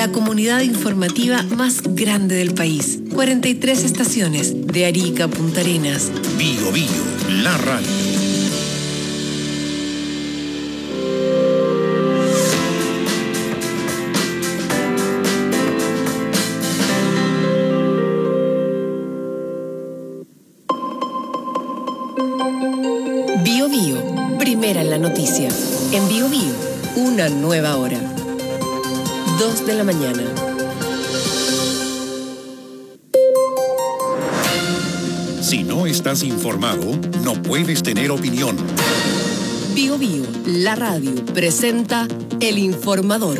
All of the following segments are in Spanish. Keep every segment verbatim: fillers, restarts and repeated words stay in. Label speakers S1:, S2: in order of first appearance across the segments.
S1: la comunidad informativa más grande del país. cuarenta y tres estaciones, de Arica a Punta Arenas.
S2: Bio Bio, la radio.
S1: Bio Bio, primera en la noticia. En Bio Bio, una nueva hora. Dos de la mañana.
S2: Si no estás informado, no puedes tener opinión.
S1: Bio Bio, la radio, presenta El Informador.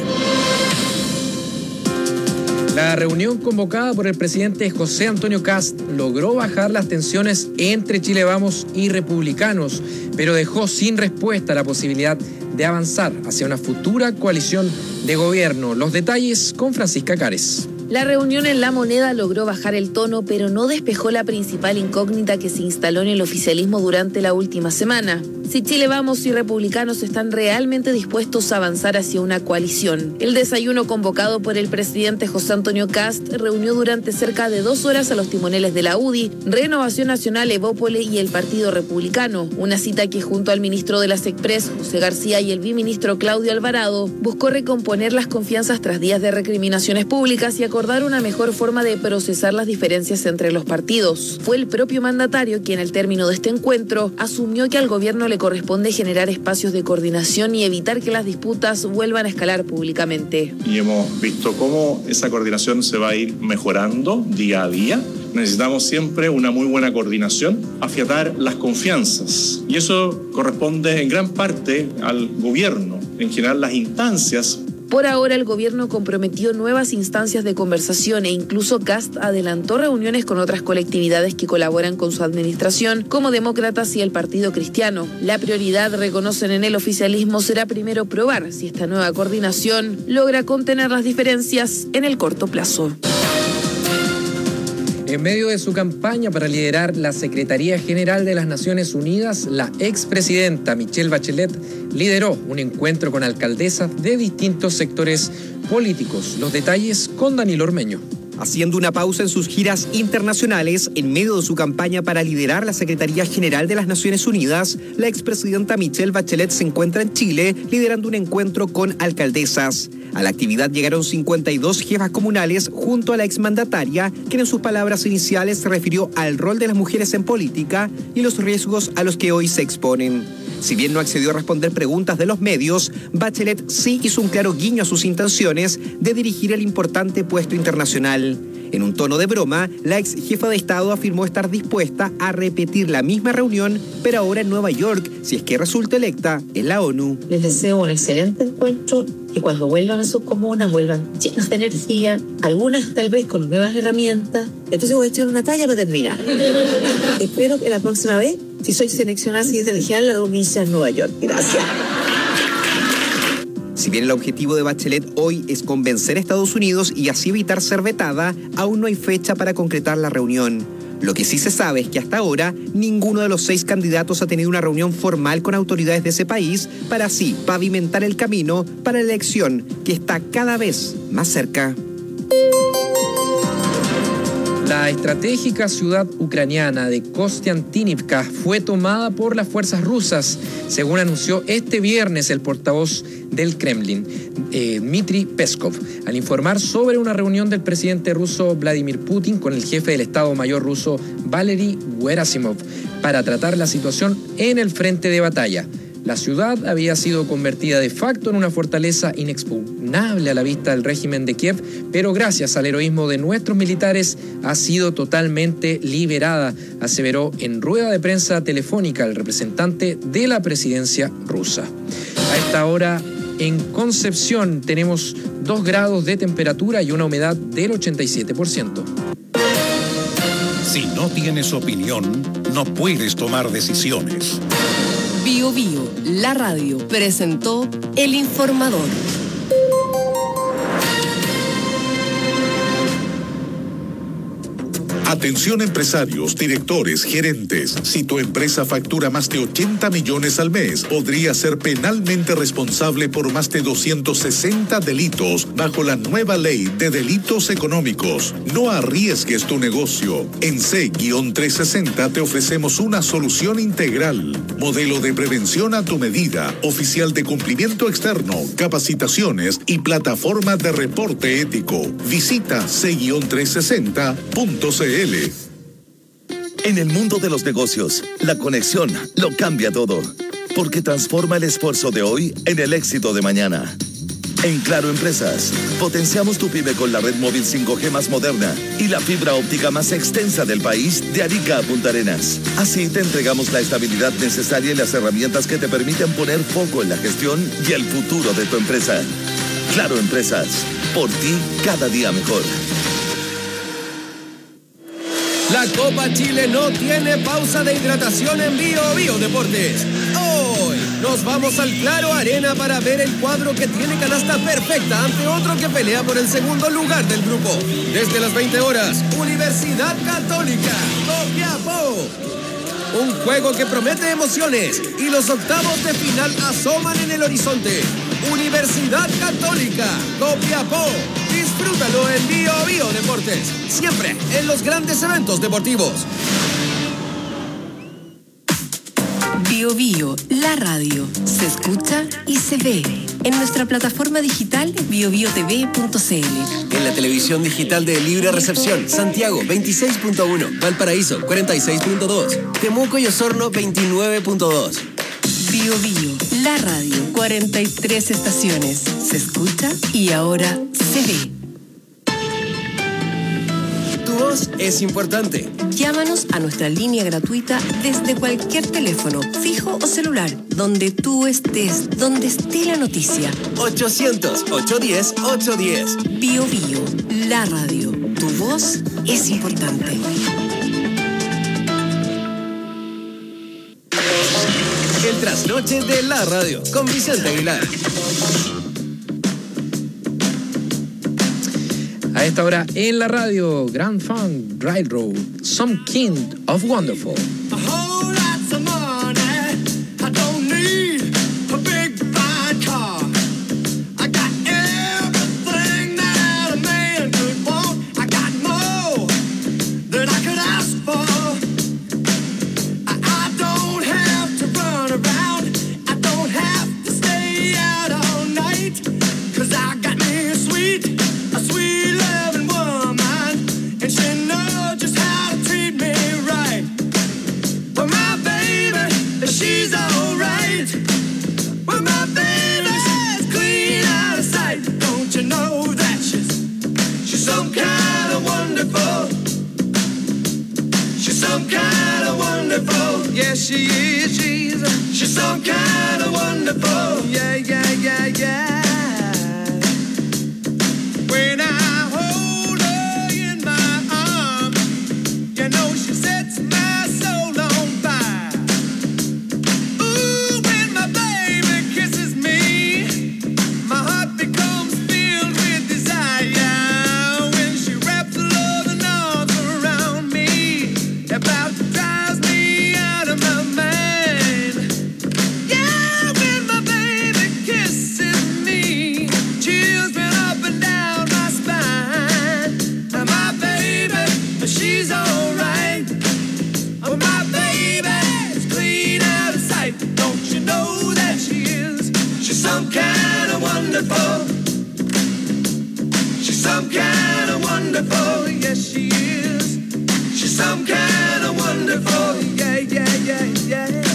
S3: La reunión convocada por el presidente José Antonio Kast logró bajar las tensiones entre Chile Vamos y republicanos, pero dejó sin respuesta la posibilidad de avanzar hacia una futura coalición de gobierno. Los detalles con Francisca Cares.
S4: La reunión en La Moneda logró bajar el tono, pero no despejó la principal incógnita que se instaló en el oficialismo durante la última semana. Si Chile Vamos y republicanos están realmente dispuestos a avanzar hacia una coalición. El desayuno convocado por el presidente José Antonio Kast reunió durante cerca de dos horas a los timoneles de la U D I, Renovación Nacional, Evópoli y el Partido Republicano. Una cita que junto al ministro de la SECPRES, José García, y el biministro Claudio Alvarado, buscó recomponer las confianzas tras días de recriminaciones públicas y acordar una mejor forma de procesar las diferencias entre los partidos. Fue el propio mandatario quien al término de este encuentro asumió que al gobierno le corresponde generar espacios de coordinación y evitar que las disputas vuelvan a escalar públicamente.
S5: Y hemos visto cómo esa coordinación se va a ir mejorando día a día. Necesitamos siempre una muy buena coordinación, afiatar las confianzas. Y eso corresponde en gran parte al gobierno, en general las instancias.
S4: Por ahora, el gobierno comprometió nuevas instancias de conversación e incluso Kast adelantó reuniones con otras colectividades que colaboran con su administración, como Demócratas y el Partido Cristiano. La prioridad, reconocen en el oficialismo, será primero probar si esta nueva coordinación logra contener las diferencias en el corto plazo.
S3: En medio de su campaña para liderar la Secretaría General de las Naciones Unidas, la expresidenta Michelle Bachelet lideró un encuentro con alcaldesas de distintos sectores políticos. Los detalles con Danilo Ormeño.
S6: Haciendo una pausa en sus giras internacionales, en medio de su campaña para liderar la Secretaría General de las Naciones Unidas, la expresidenta Michelle Bachelet se encuentra en Chile liderando un encuentro con alcaldesas. A la actividad llegaron cincuenta y dos jefas comunales junto a la exmandataria, quien en sus palabras iniciales se refirió al rol de las mujeres en política y los riesgos a los que hoy se exponen. Si bien no accedió a responder preguntas de los medios, Bachelet sí hizo un claro guiño a sus intenciones de dirigir el importante puesto internacional. En un tono de broma, la ex jefa de Estado afirmó estar dispuesta a repetir la misma reunión, pero ahora en Nueva York, si es que resulta electa en la ONU.
S7: Les deseo un excelente encuentro y cuando vuelvan a sus comunas vuelvan llenas de energía, algunas tal vez con nuevas herramientas. Entonces voy a echar una talla para terminar. Espero que la próxima vez, si soy seleccionada presidencial, la reunión sea en Nueva York. Gracias.
S6: Si bien el objetivo de Bachelet hoy es convencer a Estados Unidos y así evitar ser vetada, aún no hay fecha para concretar la reunión. Lo que sí se sabe es que hasta ahora ninguno de los seis candidatos ha tenido una reunión formal con autoridades de ese país para así pavimentar el camino para la elección que está cada vez más cerca.
S3: La estratégica ciudad ucraniana de Kostiantynivka fue tomada por las fuerzas rusas, según anunció este viernes el portavoz del Kremlin, eh, Dmitry Peskov, al informar sobre una reunión del presidente ruso Vladimir Putin con el jefe del Estado Mayor ruso Valery Gerasimov para tratar la situación en el frente de batalla. La ciudad había sido convertida de facto en una fortaleza inexpugnable a la vista del régimen de Kiev, pero gracias al heroísmo de nuestros militares ha sido totalmente liberada, aseveró en rueda de prensa telefónica el representante de la presidencia rusa. A esta hora en Concepción tenemos dos grados de temperatura y una humedad del ochenta y siete por ciento.
S2: Si no tienes opinión, no puedes tomar decisiones.
S1: Bio Bio, la radio, presentó El Informador.
S8: Atención empresarios, directores, gerentes. Si tu empresa factura más de ochenta millones al mes, podría ser penalmente responsable por más de doscientos sesenta delitos bajo la nueva ley de delitos económicos. No arriesgues tu negocio. En C trescientos sesenta te ofrecemos una solución integral. Modelo de prevención a tu medida, oficial de cumplimiento externo, capacitaciones y plataforma de reporte ético. Visita C trescientos sesenta punto c l.
S9: En el mundo de los negocios, la conexión lo cambia todo, porque transforma el esfuerzo de hoy en el éxito de mañana. En Claro Empresas, potenciamos tu pyme con la red móvil cinco G más moderna y la fibra óptica más extensa del país, de Arica a Punta Arenas. Así te entregamos la estabilidad necesaria y las herramientas que te permiten poner foco en la gestión y el futuro de tu empresa. Claro Empresas, por ti cada día mejor.
S10: La Copa Chile no tiene pausa de hidratación en Bio Bio Deportes. Hoy nos vamos al Claro Arena para ver el cuadro que tiene canasta perfecta ante otro que pelea por el segundo lugar del grupo. Desde las veinte horas, Universidad Católica, Copiapó. Un juego que promete emociones y los octavos de final asoman en el horizonte. Universidad Católica, Copiapó. Disfrútalo en Bio Bio Deportes, siempre en los grandes eventos deportivos.
S1: Bio Bio, la radio, se escucha y se ve en nuestra plataforma digital bio bio t v punto c l.
S10: En la televisión digital de Libre Recepción, Santiago veintiséis punto uno, Valparaíso cuarenta y seis punto dos, Temuco y Osorno veintinueve punto dos.
S1: Bio Bio, la radio, cuarenta y tres estaciones, se escucha y ahora se ve.
S10: Tu voz es importante.
S1: Llámanos a nuestra línea gratuita desde cualquier teléfono, fijo o celular, donde tú estés, donde esté la noticia.
S10: ochocientos, ochocientos diez, ochocientos diez.
S1: Bio Bio, la radio, tu voz es importante.
S10: El trasnoche de la radio, con Vicente Aguilar.
S3: A esta hora en la radio, Grand Funk Railroad, Some Kind of Wonderful.
S11: Yes, she is, she's, she's some kind of wonderful. Yeah, yeah, yeah, yeah. When I hold her in my arms, you know she sets my soul on fire. Ooh, when my baby kisses me, my heart becomes filled with desire. When she wraps her loving arms around me, about to drive me out of my mind. Yeah, when my baby kisses me, chills run up and down my spine. Now my baby, she's alright. Oh, my baby's clean out of sight. Don't you know that she is? She's some kind of wonderful. She's some kind of wonderful. Yes, she is. She's some kind of wonderful. Yeah, yeah, yeah, yeah.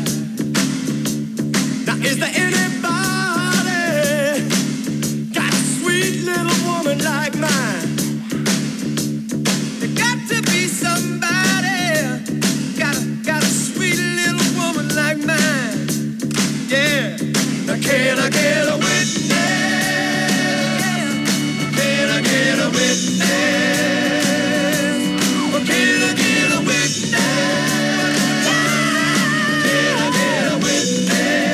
S11: Now, is there anybody got a sweet little woman like mine? There got to be somebody got a, got a sweet little woman like mine. Yeah. Now, can I get a witness? Can I get a witness? Can I get a witness? Can I get a witness?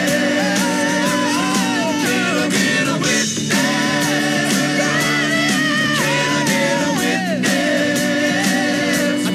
S11: Can I get a witness? Can I get a witness?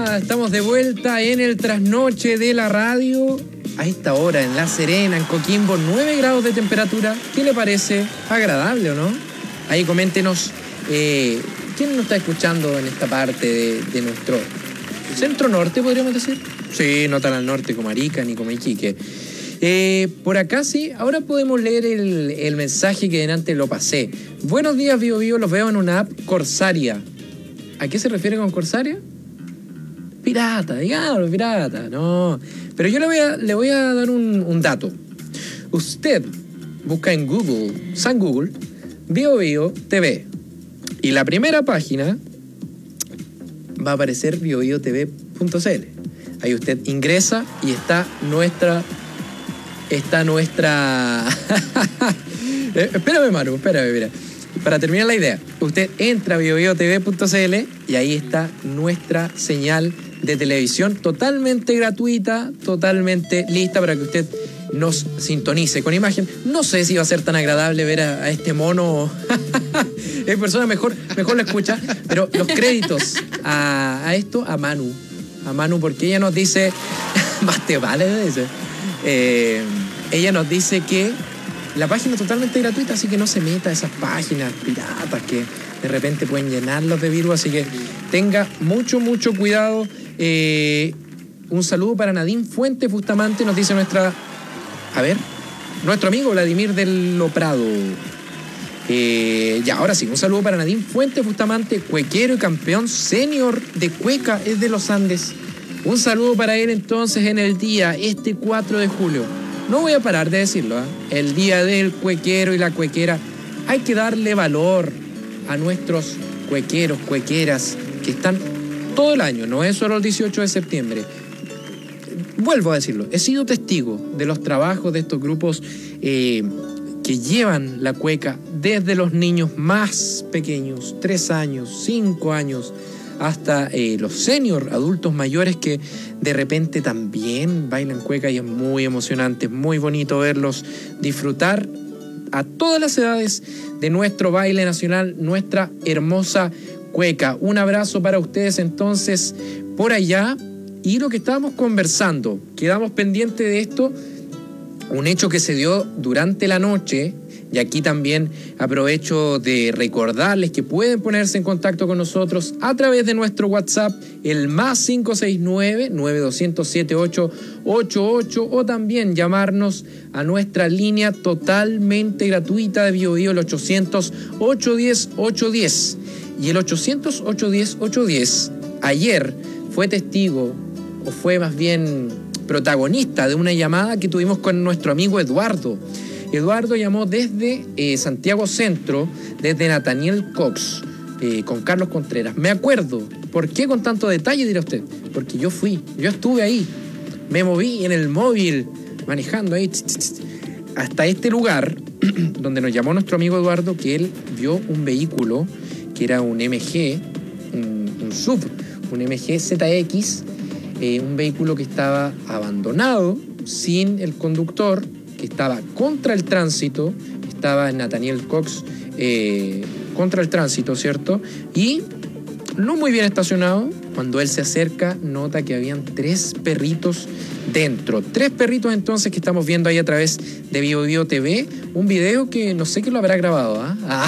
S3: vuelta, estamos de vuelta en el trasnoche de la radio. A esta hora en La Serena, en Coquimbo, nueve grados de temperatura. ¿Qué le parece? Agradable, ¿o no? Ahí coméntenos, eh, ¿quién nos está escuchando en esta parte de, de nuestro centro norte, podríamos decir? Sí, no tan al norte como Arica ni como Iquique. Eh, por acá sí, ahora podemos leer el, el mensaje que delante lo pasé. Buenos días, Bio Bio, los veo en una app Corsaria. ¿A qué se refiere con Corsaria? Pirata, digamos, pirata, no. Pero yo le voy a, le voy a dar un, un dato. Usted busca en Google, San Google, Bio Bio T V. Y la primera página va a aparecer bio bio t v punto c l. Ahí usted ingresa y está nuestra... Está nuestra... eh, espérame, Manu, espérame, mira. Para terminar la idea, usted entra a bio bio t v punto c l y ahí está nuestra señal de televisión totalmente gratuita, totalmente lista para que usted nos sintonice con imagen. No sé si va a ser tan agradable ver a, a este mono. Es persona, mejor, mejor lo escucha. Pero los créditos a, a esto, a Manu. A Manu, porque ella nos dice... Más te vale, dice. Eh, ella nos dice que la página es totalmente gratuita, así que no se meta a esas páginas piratas que de repente pueden llenarlos de virus, así que tenga mucho, mucho cuidado. Eh, un saludo para Nadine Fuentes Bustamante, nos dice nuestra... A ver, nuestro amigo Vladimir del Loprado. Eh, ya, ahora sí, un saludo para Nadine Fuentes Bustamante, cuequero y campeón senior de cueca, es de los Andes. Un saludo para él entonces en el día, este cuatro de julio. No voy a parar de decirlo, ¿eh? El día del cuequero y la cuequera. Hay que darle valor a nuestros cuequeros, cuequeras, que están todo el año, no es solo el dieciocho de septiembre. Vuelvo a decirlo, he sido testigo de los trabajos de estos grupos eh, que llevan la cueca desde los niños más pequeños, tres años, cinco años, hasta eh, los senior, adultos mayores que de repente también bailan cueca y es muy emocionante, es muy bonito verlos disfrutar a todas las edades de nuestro baile nacional, nuestra hermosa cueca. Un abrazo para ustedes entonces por allá. Y lo que estábamos conversando, quedamos pendientes de esto, un hecho que se dio durante la noche. Y aquí también aprovecho de recordarles que pueden ponerse en contacto con nosotros a través de nuestro WhatsApp, el más cinco seis nueve, nueve dos cero cero, siete ocho ocho ocho, o también llamarnos a nuestra línea totalmente gratuita de Bio Bio, el ochocientos, ochocientos diez, ochocientos diez. Y el ochocientos, ochocientos diez, ochocientos diez ayer fue testigo, o fue más bien protagonista de una llamada que tuvimos con nuestro amigo Eduardo. Eduardo llamó desde eh, Santiago Centro, desde Nathaniel Cox, eh, con Carlos Contreras. Me acuerdo. ¿Por qué con tanto detalle, dirá usted? Porque yo fui, yo estuve ahí. Me moví en el móvil, manejando ahí, tss, tss, tss, hasta este lugar, donde nos llamó nuestro amigo Eduardo, que él vio un vehículo, que era un M G, un, un sub, un M G Z X, eh, un vehículo que estaba abandonado, sin el conductor, que estaba contra el tránsito, estaba en Nathaniel Cox eh, contra el tránsito, ¿cierto? Y no muy bien estacionado. Cuando él se acerca, nota que habían tres perritos dentro. Tres perritos entonces que estamos viendo ahí a través de Bio Bio T V. Un video que no sé qué lo habrá grabado, ¿eh? ah,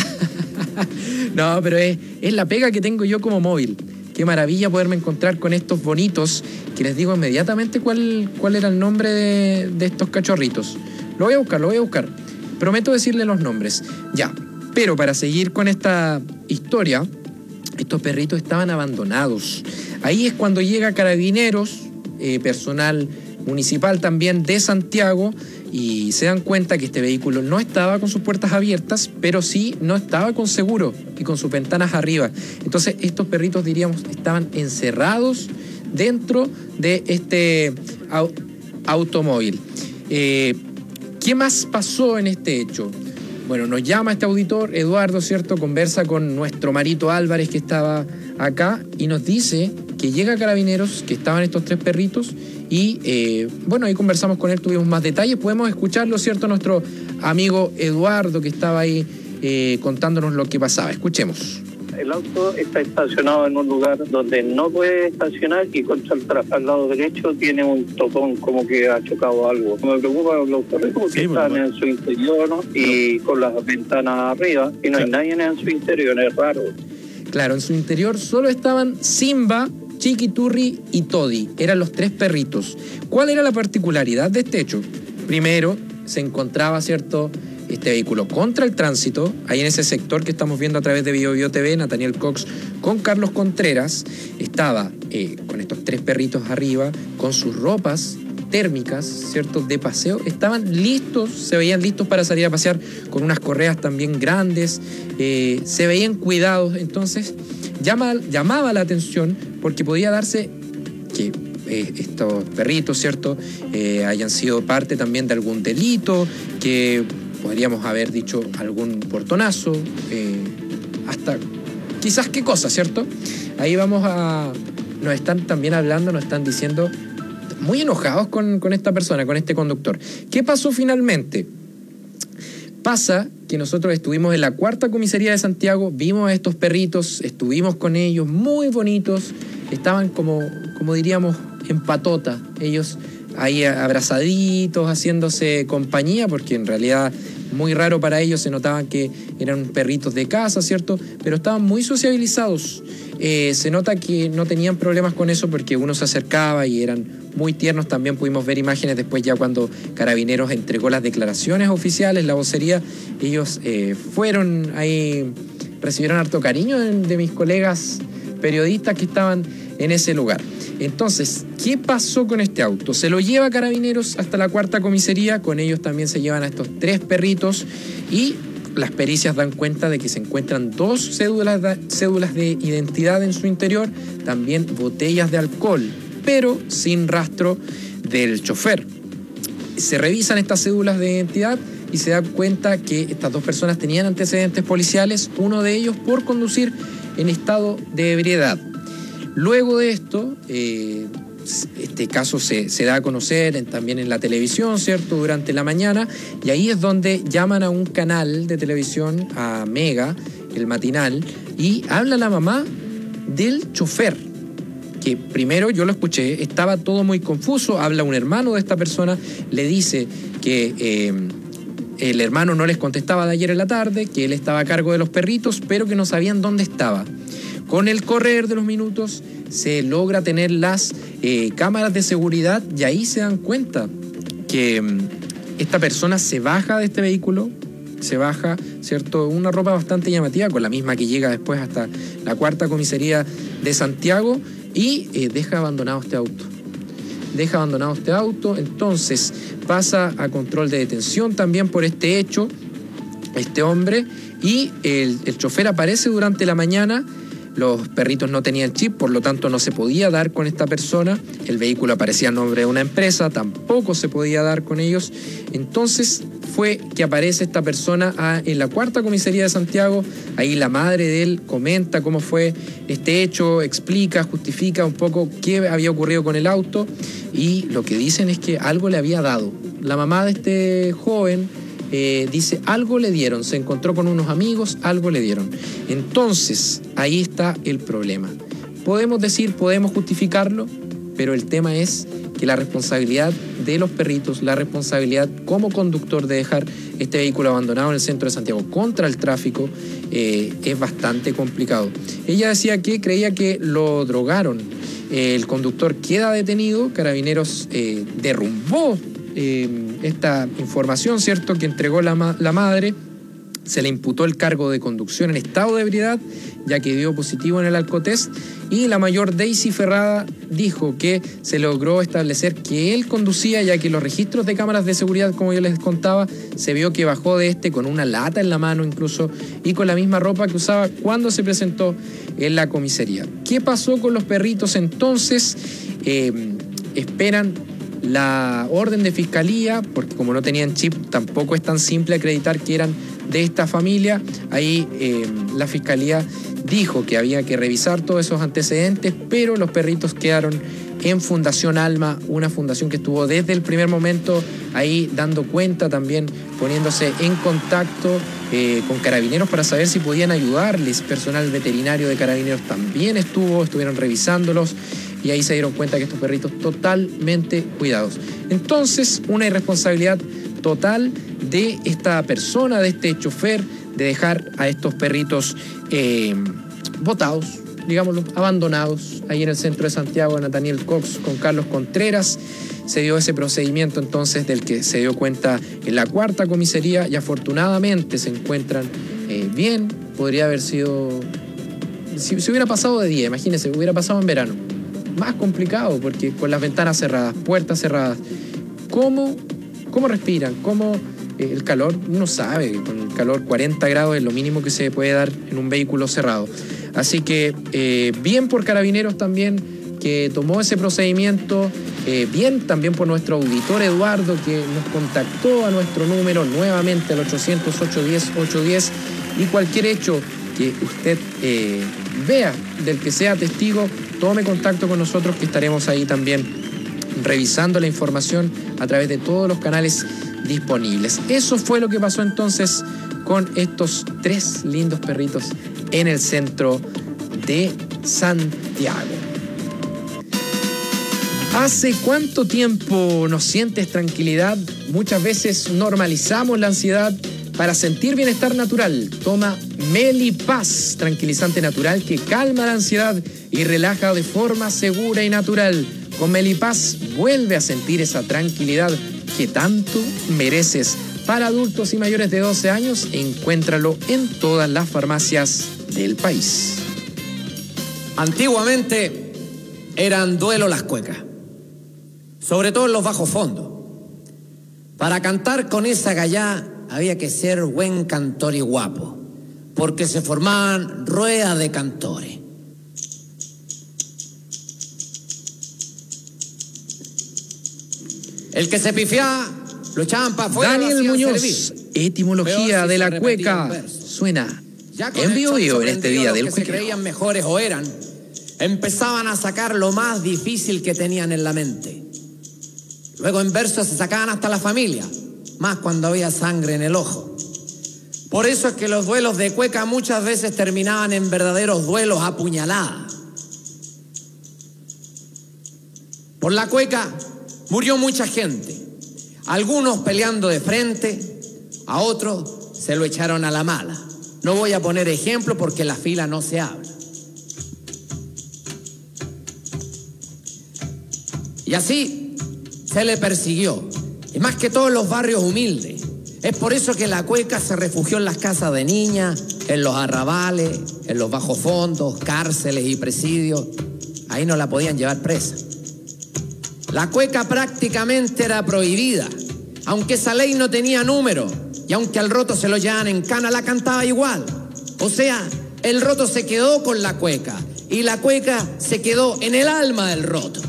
S3: No, pero es, es la pega que tengo yo como móvil. Qué maravilla poderme encontrar con estos bonitos, que les digo inmediatamente cuál, cuál era el nombre de, de estos cachorritos. Lo voy a buscar, lo voy a buscar. Prometo decirle los nombres. Ya, pero para seguir con esta historia, estos perritos estaban abandonados. Ahí es cuando llega Carabineros, eh, personal municipal también de Santiago, y se dan cuenta que este vehículo no estaba con sus puertas abiertas, pero sí no estaba con seguro y con sus ventanas arriba. Entonces estos perritos, diríamos, estaban encerrados dentro de este au- automóvil. Eh, ¿Qué más pasó en este hecho? Bueno, nos llama este auditor, Eduardo, ¿cierto? Conversa con nuestro Marito Álvarez, que estaba acá, y nos dice que llega Carabineros, que estaban estos tres perritos, y eh, bueno, ahí conversamos con él, tuvimos más detalles. Podemos escucharlo, ¿cierto? Nuestro amigo Eduardo, que estaba ahí eh, contándonos lo que pasaba. Escuchemos.
S12: El auto está estacionado en un lugar donde no puede estacionar y contra el tra- al lado derecho tiene un topón como que ha chocado algo. Me preocupa los perritos porque sí, están bueno. en su interior, ¿no? Y no. con las ventanas arriba y no claro. hay nadie en su interior, es raro.
S3: Claro, en su interior solo estaban Simba, Chiquiturri y Toddy. Eran los tres perritos. ¿Cuál era la particularidad de este hecho? Primero, se encontraba, ¿cierto?, este vehículo contra el tránsito, ahí en ese sector que estamos viendo a través de Bio Bio T V, Nathaniel Cox con Carlos Contreras, estaba eh, con estos tres perritos arriba, con sus ropas térmicas, ¿cierto?, de paseo, estaban listos, se veían listos para salir a pasear con unas correas también grandes, eh, se veían cuidados, entonces llama, llamaba la atención porque podía darse que eh, estos perritos, ¿cierto?, eh, hayan sido parte también de algún delito, que podríamos haber dicho algún portonazo, eh, hasta quizás qué cosa, ¿cierto? Ahí vamos a... Nos están también hablando, nos están diciendo, muy enojados con, con esta persona, con este conductor. ¿Qué pasó finalmente? Pasa que nosotros estuvimos en la cuarta comisaría de Santiago, vimos a estos perritos, estuvimos con ellos, muy bonitos, estaban como, como diríamos, en patota, ellos ahí abrazaditos, haciéndose compañía, porque en realidad muy raro para ellos, se notaban que eran perritos de casa, ¿cierto? Pero estaban muy sociabilizados. Eh, se nota que no tenían problemas con eso porque uno se acercaba y eran muy tiernos. También pudimos ver imágenes después, ya cuando Carabineros entregó las declaraciones oficiales, la vocería, ellos eh, fueron ahí, recibieron harto cariño de, de mis colegas periodistas que estaban en ese lugar. Entonces, ¿qué pasó con este auto? Se lo lleva Carabineros hasta la cuarta comisaría, con ellos también se llevan a estos tres perritos y las pericias dan cuenta de que se encuentran dos cédulas de, cédulas de identidad en su interior, también botellas de alcohol, pero sin rastro del chofer. Se revisan estas cédulas de identidad y se da cuenta que estas dos personas tenían antecedentes policiales, uno de ellos por conducir en estado de ebriedad. Luego de esto, eh, este caso se, se da a conocer en, también en la televisión, ¿cierto?, durante la mañana, y ahí es donde llaman a un canal de televisión, a Mega, el matinal, y habla la mamá del chofer, que primero yo lo escuché, estaba todo muy confuso, habla un hermano de esta persona, le dice que eh, el hermano no les contestaba de ayer en la tarde, que él estaba a cargo de los perritos, pero que no sabían dónde estaba. Con el correr de los minutos se logra tener las eh, cámaras de seguridad y ahí se dan cuenta que um, esta persona se baja de este vehículo, se baja, ¿cierto?, una ropa bastante llamativa, con la misma que llega después hasta la cuarta comisaría de Santiago, y eh, deja abandonado este auto. Deja abandonado este auto, entonces pasa a control de detención también por este hecho, este hombre, y el, el chofer aparece durante la mañana. Los perritos no tenían chip, por lo tanto no se podía dar con esta persona. El vehículo aparecía a nombre de una empresa, tampoco se podía dar con ellos. Entonces fue que aparece esta persona a, en la cuarta comisaría de Santiago. Ahí la madre de él comenta cómo fue este hecho, explica, justifica un poco qué había ocurrido con el auto, y lo que dicen es que algo le había dado. La mamá de este joven Eh, dice, algo le dieron, se encontró con unos amigos, algo le dieron. Entonces, ahí está el problema. Podemos decir, podemos justificarlo, pero el tema es que la responsabilidad de los perritos, la responsabilidad como conductor de dejar este vehículo abandonado en el centro de Santiago contra el tráfico, eh, es bastante complicado. Ella decía que creía que lo drogaron. Eh, el conductor queda detenido, Carabineros eh, derrumbó Eh, esta información, ¿cierto?, que entregó la, ma- la madre. Se le imputó el cargo de conducción en estado de ebriedad, ya que dio positivo en el alcotest, y la mayor Daisy Ferrada dijo que se logró establecer que él conducía, ya que los registros de cámaras de seguridad, como yo les contaba, se vio que bajó de este con una lata en la mano incluso, y con la misma ropa que usaba cuando se presentó en la comisaría. ¿Qué pasó con los perritos entonces? Eh, esperan la orden de fiscalía, porque como no tenían chip tampoco es tan simple acreditar que eran de esta familia. Ahí eh, la fiscalía dijo que había que revisar todos esos antecedentes, pero los perritos quedaron en Fundación Alma, una fundación que estuvo desde el primer momento ahí dando cuenta, también poniéndose en contacto eh, con Carabineros para saber si podían ayudarles. Personal veterinario de Carabineros también estuvo, estuvieron revisándolos y ahí se dieron cuenta que estos perritos totalmente cuidados. Entonces, una irresponsabilidad total de esta persona, de este chofer, de dejar a estos perritos eh, botados, digámoslo, abandonados, ahí en el centro de Santiago. Nathaniel Cox con Carlos Contreras. Se dio ese procedimiento entonces del que se dio cuenta en la cuarta comisaría y afortunadamente se encuentran eh, bien. Podría haber sido, si, si hubiera pasado de día, imagínense, hubiera pasado en verano. Más complicado porque con las ventanas cerradas, puertas cerradas. ¿Cómo, cómo respiran? ¿Cómo eh, el calor? Uno sabe que con el calor cuarenta grados es lo mínimo que se puede dar en un vehículo cerrado. Así que eh, bien por Carabineros también, que tomó ese procedimiento, eh, bien también por nuestro auditor Eduardo, que nos contactó a nuestro número nuevamente al ochocientos, ochocientos diez, ochocientos diez, y cualquier hecho que usted eh, vea, del que sea testigo, tome contacto con nosotros, que estaremos ahí también revisando la información a través de todos los canales disponibles. Eso fue lo que pasó entonces con estos tres lindos perritos en el centro de Santiago. ¿Hace cuánto tiempo no sientes tranquilidad? Muchas veces normalizamos la ansiedad para sentir bienestar natural. Toma Melipaz, tranquilizante natural que calma la ansiedad y relaja de forma segura y natural. Con Melipaz vuelve a sentir esa tranquilidad que tanto mereces. Para adultos y mayores de doce años, encuéntralo en todas las farmacias del país.
S13: Antiguamente eran duelo las cuecas, sobre todo en los bajos fondos. Para cantar con esa gallá había que ser buen cantor y guapo, porque se formaban ruedas de cantores. El que se pifiaba lo echaban para afuera.
S3: Daniel Muñoz, etimología de la cueca, suena en Bio Bio en este día del
S13: cuequeo. Que se creían mejores o eran, empezaban a sacar lo más difícil que tenían en la mente. Luego en versos se sacaban hasta la familia, más cuando había sangre en el ojo. Por eso es que los duelos de cueca muchas veces terminaban en verdaderos duelos a puñaladas. Por la cueca murió mucha gente, algunos peleando de frente, a otros se lo echaron a la mala. No voy a poner ejemplo porque en la fila no se habla. Y así se le persiguió, y más que todo en los barrios humildes. Es por eso que la cueca se refugió en las casas de niñas, en los arrabales, en los bajos fondos, cárceles y presidios. Ahí no la podían llevar presa. La cueca prácticamente era prohibida, aunque esa ley no tenía número, y aunque al roto se lo llevaban en cana, la cantaba igual. O sea, el roto se quedó con la cueca, y la cueca se quedó en el alma del roto.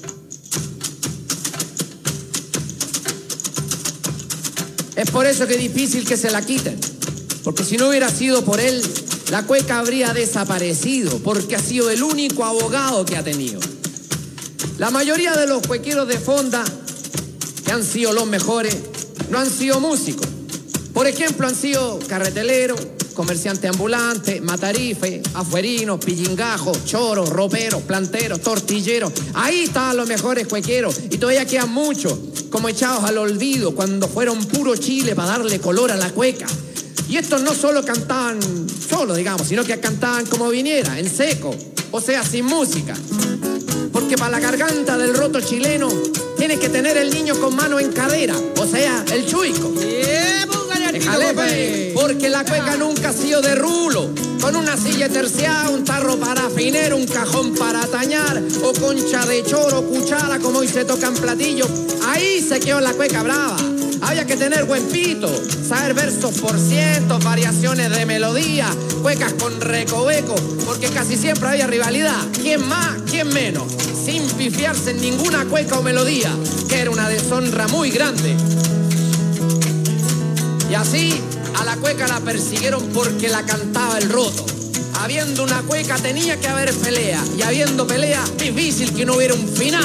S13: Es por eso que es difícil que se la quiten, porque si no hubiera sido por él, la cueca habría desaparecido, porque ha sido el único abogado que ha tenido. La mayoría de los cuequeros de fonda, que han sido los mejores, no han sido músicos. Por ejemplo, han sido carreteleros, comerciantes ambulantes, matarife, afuerinos, pillingajos, choros, roperos, planteros, tortilleros. Ahí estaban los mejores cuequeros y todavía quedan muchos, como echados al olvido cuando fueron puro chile para darle color a la cueca. Y estos no solo cantaban solo, digamos, sino que cantaban como viniera, en seco, o sea, sin música. Porque para la garganta del roto chileno tiene que tener el niño con mano en cadera, o sea, el chuico. Déjale, pues, porque la cueca nunca ha sido de rulo, con una silla terciada, un tarro para afinero, un cajón para tañar, o concha de choro, cuchara, como hoy se tocan platillos. Ahí se quedó la cueca brava. Había que tener buen pito, saber versos por cientos, variaciones de melodía, cuecas con recoveco, porque casi siempre había rivalidad. ¿Quién más? ¿Quién menos? Sin pifiarse en ninguna cueca o melodía, que era una deshonra muy grande. Y así a la cueca la persiguieron porque la cantaba el roto. Habiendo una cueca tenía que haber pelea. Y habiendo pelea, difícil que no hubiera un final.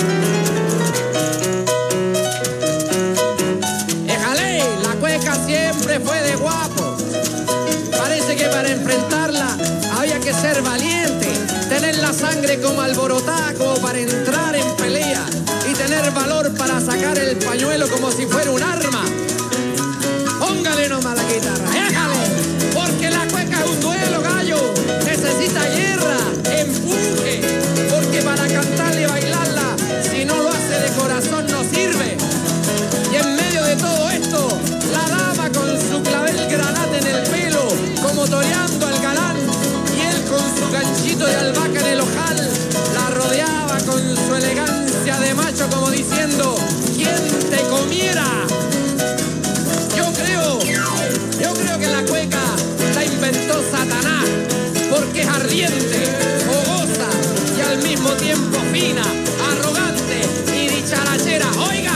S13: Déjale, la cueca siempre fue de guapo. Parece que para enfrentarla había que ser valiente, tener la sangre como alborotada como para entrar en pelea y tener valor para sacar el pañuelo como si fuera un arma. Póngale nomás la guitarra, déjale, porque la cueca es un duelo, gallo. Necesita guerra, empuje, porque para cantarla y bailarla, si no lo hace de corazón no sirve. Y en medio de todo esto, la dama con su clavel granate en el pelo, como toreando al galán, y él con su ganchito de albahaca en el ojal, la rodeaba con su elegancia de macho como diciendo, ¿quién te comiera? Yo creo, yo creo que la cueca la inventó Satanás, porque es ardiente, fogosa y al mismo tiempo fina, arrogante y dicharachera. Oiga,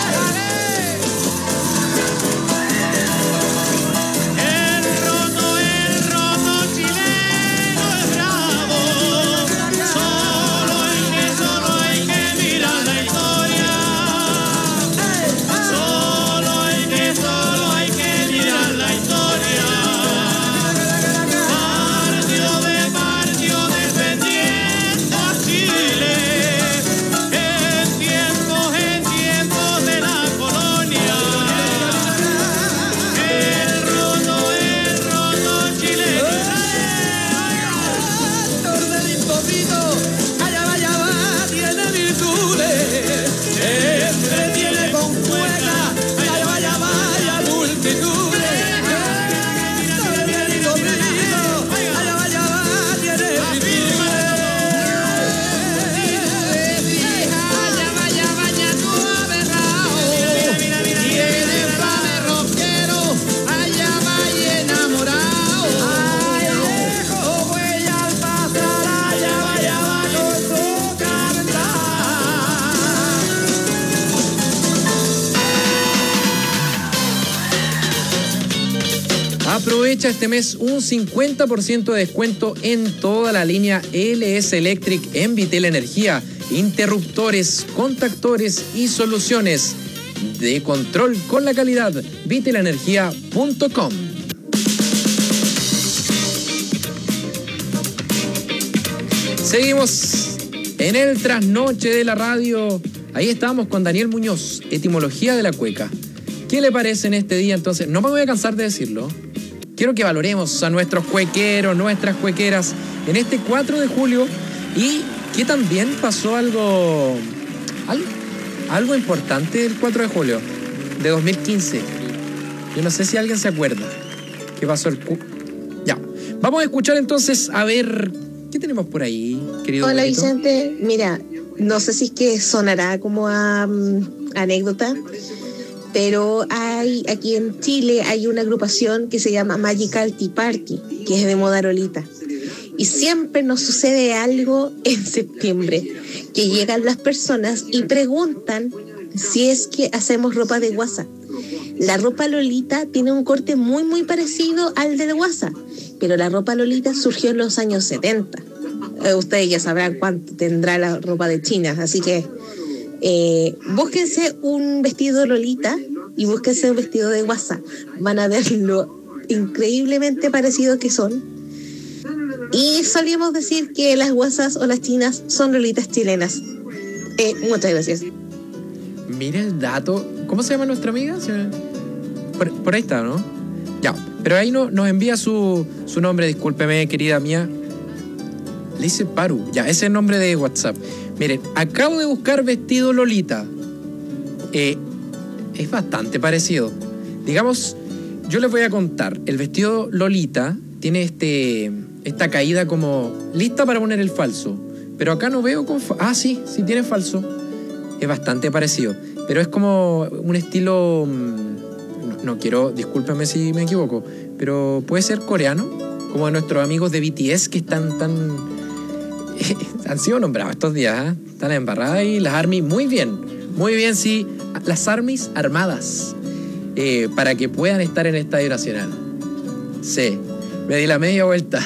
S3: Aprovecha este mes un cincuenta por ciento de descuento en toda la línea L S Electric en Vitel Energía. Interruptores, contactores y soluciones de control con la calidad. vitel energía punto com. Seguimos en el trasnoche de la radio. Ahí estábamos con Daniel Muñoz, etimología de la cueca. ¿Qué le parece en este día entonces? No me voy a cansar de decirlo. Quiero que valoremos a nuestros cuequeros, nuestras cuequeras en este cuatro de julio y que también pasó algo, algo, algo importante el cuatro de julio de dos mil quince. Yo no sé si alguien se acuerda qué pasó el... Cu ya, vamos a escuchar entonces a ver qué tenemos por ahí, querido.
S14: Hola,
S3: Benito.
S14: Vicente, mira, no sé si es que sonará como a um, anécdota, pero hay aquí en Chile hay una agrupación que se llama Magical Tea Party, que es de moda lolita. Y siempre nos sucede algo en septiembre, que llegan las personas y preguntan si es que hacemos ropa de guasa. La ropa lolita tiene un corte muy muy parecido al de guasa, pero la ropa lolita surgió en los años setenta. Eh, ustedes ya sabrán cuánto tendrá la ropa de China, así que Eh, búsquense un vestido lolita y búsquense un vestido de guasa. Van a ver lo increíblemente parecidos que son. Y solíamos decir que las guasas o las chinas son lolitas chilenas. Eh, muchas gracias.
S3: Mira el dato. ¿Cómo se llama nuestra amiga? Por, por ahí está, ¿no? Ya, pero ahí no, nos envía su, su nombre. Discúlpeme, querida mía. Le dice Paru. Ya, ese es el nombre de WhatsApp. Miren, acabo de buscar vestido lolita. Eh, es bastante parecido. Digamos, yo les voy a contar. El vestido lolita tiene este, esta caída como lista para poner el falso. Pero acá no veo con... Ah, sí, sí tiene falso. Es bastante parecido. Pero es como un estilo... No, no quiero... Discúlpame si me equivoco. Pero puede ser coreano. Como de nuestros amigos de B T S que están tan... han sido nombrados estos días, ¿eh? Están embarradas ahí las ARMY, muy bien, muy bien, sí, las ARMYs armadas, eh, para que puedan estar en el Estadio Nacional. Sí, Me di la media vuelta.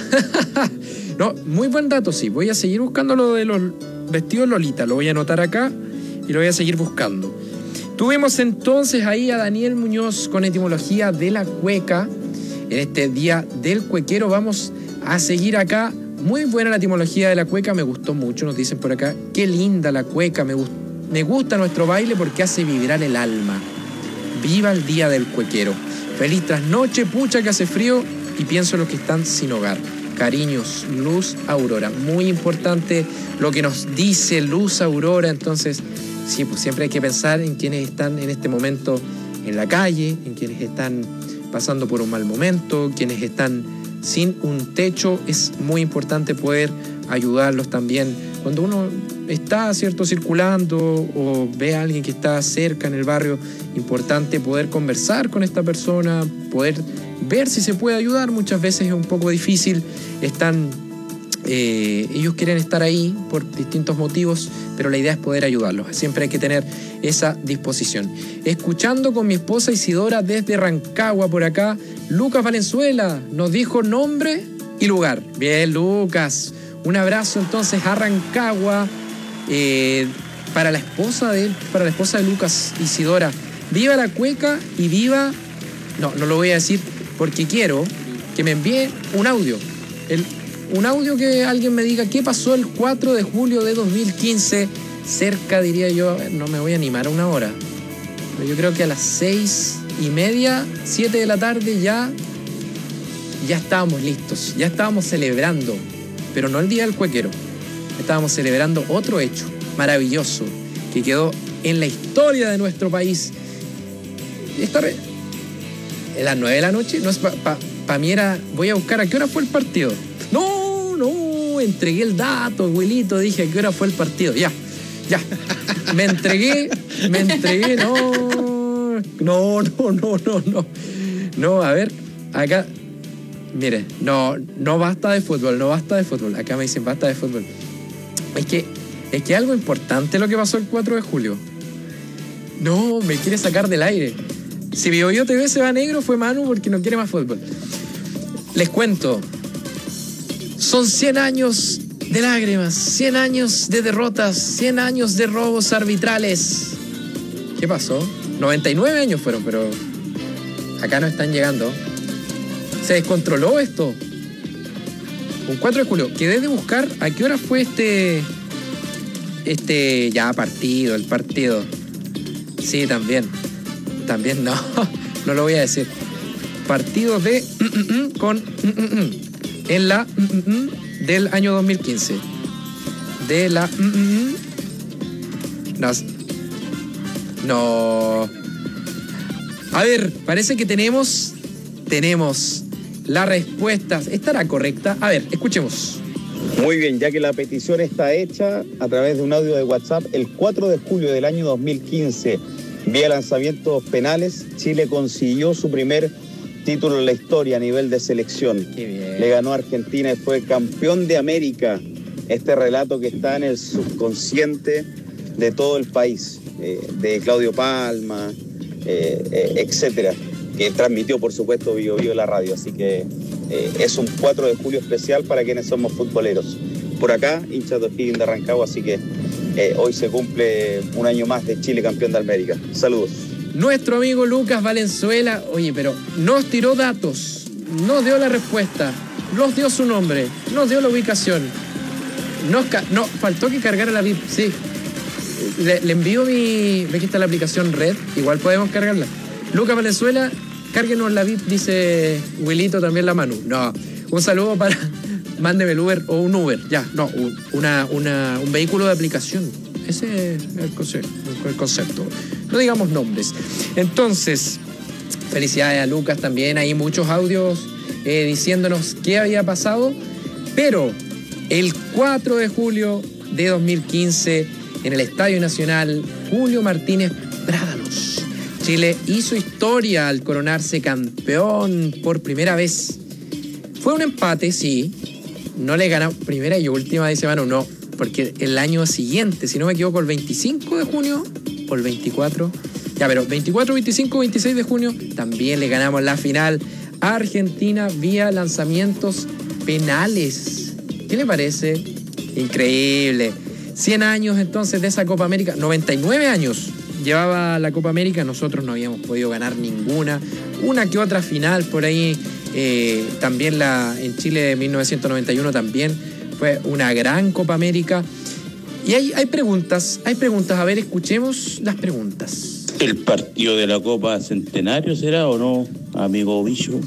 S3: No, muy buen dato, sí. Voy a seguir buscando lo de los vestidos Lolita. Lo voy a anotar acá y lo voy a seguir buscando. Tuvimos entonces ahí a Daniel Muñoz con etimología de la cueca. En este día del cuequero vamos a seguir acá. Muy buena la etimología de la cueca, me gustó mucho, nos dicen por acá. Qué linda la cueca, me, gust- me gusta nuestro baile porque hace vibrar el alma. Viva el día del cuequero. Feliz trasnoche, pucha que hace frío y pienso en los que están sin hogar. Cariños, Luz Aurora. Muy importante lo que nos dice Luz Aurora. Entonces, sí, pues siempre hay que pensar en quienes están en este momento en la calle, en quienes están pasando por un mal momento, quienes están sin un techo. Es muy importante poder ayudarlos también. Cuando uno está, ¿cierto?, circulando o ve a alguien que está cerca en el barrio, importante poder conversar con esta persona, poder ver si se puede ayudar. Muchas veces es un poco difícil, están, eh, ellos quieren estar ahí por distintos motivos, pero la idea es poder ayudarlos. Siempre hay que tener esa disposición. Escuchando con mi esposa Isidora desde Rancagua por acá, Lucas Valenzuela nos dijo nombre y lugar. Bien, Lucas. Un abrazo entonces a Rancagua, eh, para la esposa de él, para la esposa de Lucas, Isidora. Viva la cueca y viva... No, no lo voy a decir porque quiero que me envíe un audio. El, un audio que alguien me diga qué pasó el cuatro de julio de dos mil quince. Cerca, diría yo, no me voy a animar a una hora. Pero yo creo que a las seis y media, siete de la tarde ya, ya estábamos listos. Ya estábamos celebrando. Pero no el día del cuequero. Estábamos celebrando otro hecho maravilloso que quedó en la historia de nuestro país. Esta re... ¿A las nueve de la noche? No es para pa, pa mí era... Voy a buscar a qué hora fue el partido. No, no, entregué el dato, abuelito. Dije a qué hora fue el partido. Ya, ya. Me entregué, me entregué. No, no, no, no, no, no. No, a ver, acá... Mire, no, no basta de fútbol, no basta de fútbol. Acá me dicen basta de fútbol. Es que, es que algo importante lo que pasó el cuatro de julio. No, me quiere sacar del aire. Si Bio Bio T V se va negro fue Manu porque no quiere más fútbol. Les cuento. Son cien años de lágrimas, cien años de derrotas, cien años de robos arbitrales. ¿Qué pasó? noventa y nueve años fueron, pero acá no están llegando. Se descontroló esto. Un cuatro de julio. Quedé de buscar a qué hora fue este... Este... Ya, partido, el partido. Sí, también. También no. No lo voy a decir. Partido de... Con... En la... Del año dos mil quince. De la... No. A ver, parece que tenemos... Tenemos... La respuesta estará correcta. A ver, escuchemos.
S15: Muy bien, ya que la petición está hecha a través de un audio de WhatsApp, el cuatro de julio del año dos mil quince, vía lanzamientos penales, Chile consiguió su primer título en la historia a nivel de selección.
S3: Qué bien.
S15: Le ganó a Argentina y fue campeón de América. Este relato que está en el subconsciente de todo el país, eh, de Claudio Palma, eh, eh, etcétera, que transmitió, por supuesto, Bio Bio la radio. Así que eh, es un cuatro de julio especial para quienes somos futboleros. Por acá, hinchas de O'Higgins de Rancagua, así que eh, hoy se cumple un año más de Chile campeón de América. Saludos.
S3: Nuestro amigo Lucas Valenzuela, oye, pero nos tiró datos, nos dio la respuesta, nos dio su nombre, nos dio la ubicación. Nos ca- no, faltó que cargara la V I P, sí. Le, le envío mi... Ve que está la aplicación Red, igual podemos cargarla. Lucas Valenzuela, cárguenos la V I P, dice Wilito, también la Manu. No, un saludo para... Mándeme el Uber o un Uber, ya, no, una, una, un vehículo de aplicación. Ese es el concepto, el concepto. No digamos nombres. Entonces, felicidades a Lucas también. Hay muchos audios eh, diciéndonos qué había pasado. Pero el cuatro de julio de dos mil quince, en el Estadio Nacional, Julio Martínez Prádanos, Chile hizo historia al coronarse campeón por primera vez. Fue un empate, sí. No le ganó primera y última, dice Manu, no. Porque el año siguiente, si no me equivoco, el veinticinco de junio o el veinticuatro, ya, pero veinticuatro, veinticinco, veintiséis de junio, también le ganamos la final a Argentina vía lanzamientos penales. ¿Qué le parece? Increíble. cien años entonces de esa Copa América. noventa y nueve años llevaba la Copa América. Nosotros no habíamos podido ganar ninguna. Una que otra final por ahí. Eh, también la en Chile de mil novecientos noventa y uno también fue una gran Copa América. Y hay, hay preguntas, hay preguntas. A ver, escuchemos las preguntas.
S16: ¿El partido de la Copa Centenario será o no, amigo Bicho?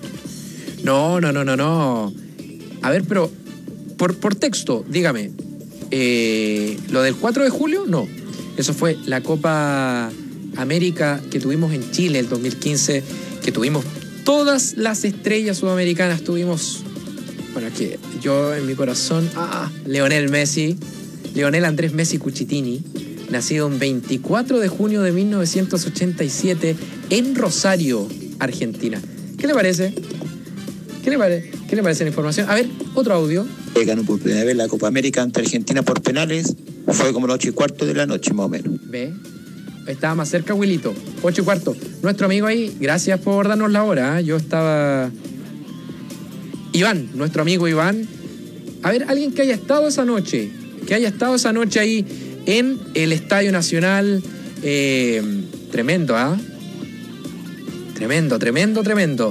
S3: No, no, no, no, no. A ver, pero por, por texto, dígame. Eh, ¿Lo del cuatro de julio? No. Eso fue la Copa América que tuvimos en Chile el dos mil quince, que tuvimos todas las estrellas sudamericanas. Tuvimos, bueno, que yo en mi corazón, ah, Lionel Messi, Lionel Andrés Messi Cuchitini, nacido un veinticuatro de junio de mil novecientos ochenta y siete en Rosario, Argentina. ¿Qué le parece? ¿Qué le, pare ¿Qué le parece la información? A ver, otro audio.
S17: Ganó por primera vez la Copa América ante Argentina por penales. Fue como las ocho y cuarto de la noche, más o menos.
S3: ¿Ve? Estaba más cerca, Wilito. Ocho y cuarto. Nuestro amigo ahí, gracias por darnos la hora. ¿eh? Yo estaba... Iván, nuestro amigo Iván. A ver, alguien que haya estado esa noche, que haya estado esa noche ahí en el Estadio Nacional. Eh, tremendo, ¿ah? ¿eh? Tremendo, tremendo, tremendo.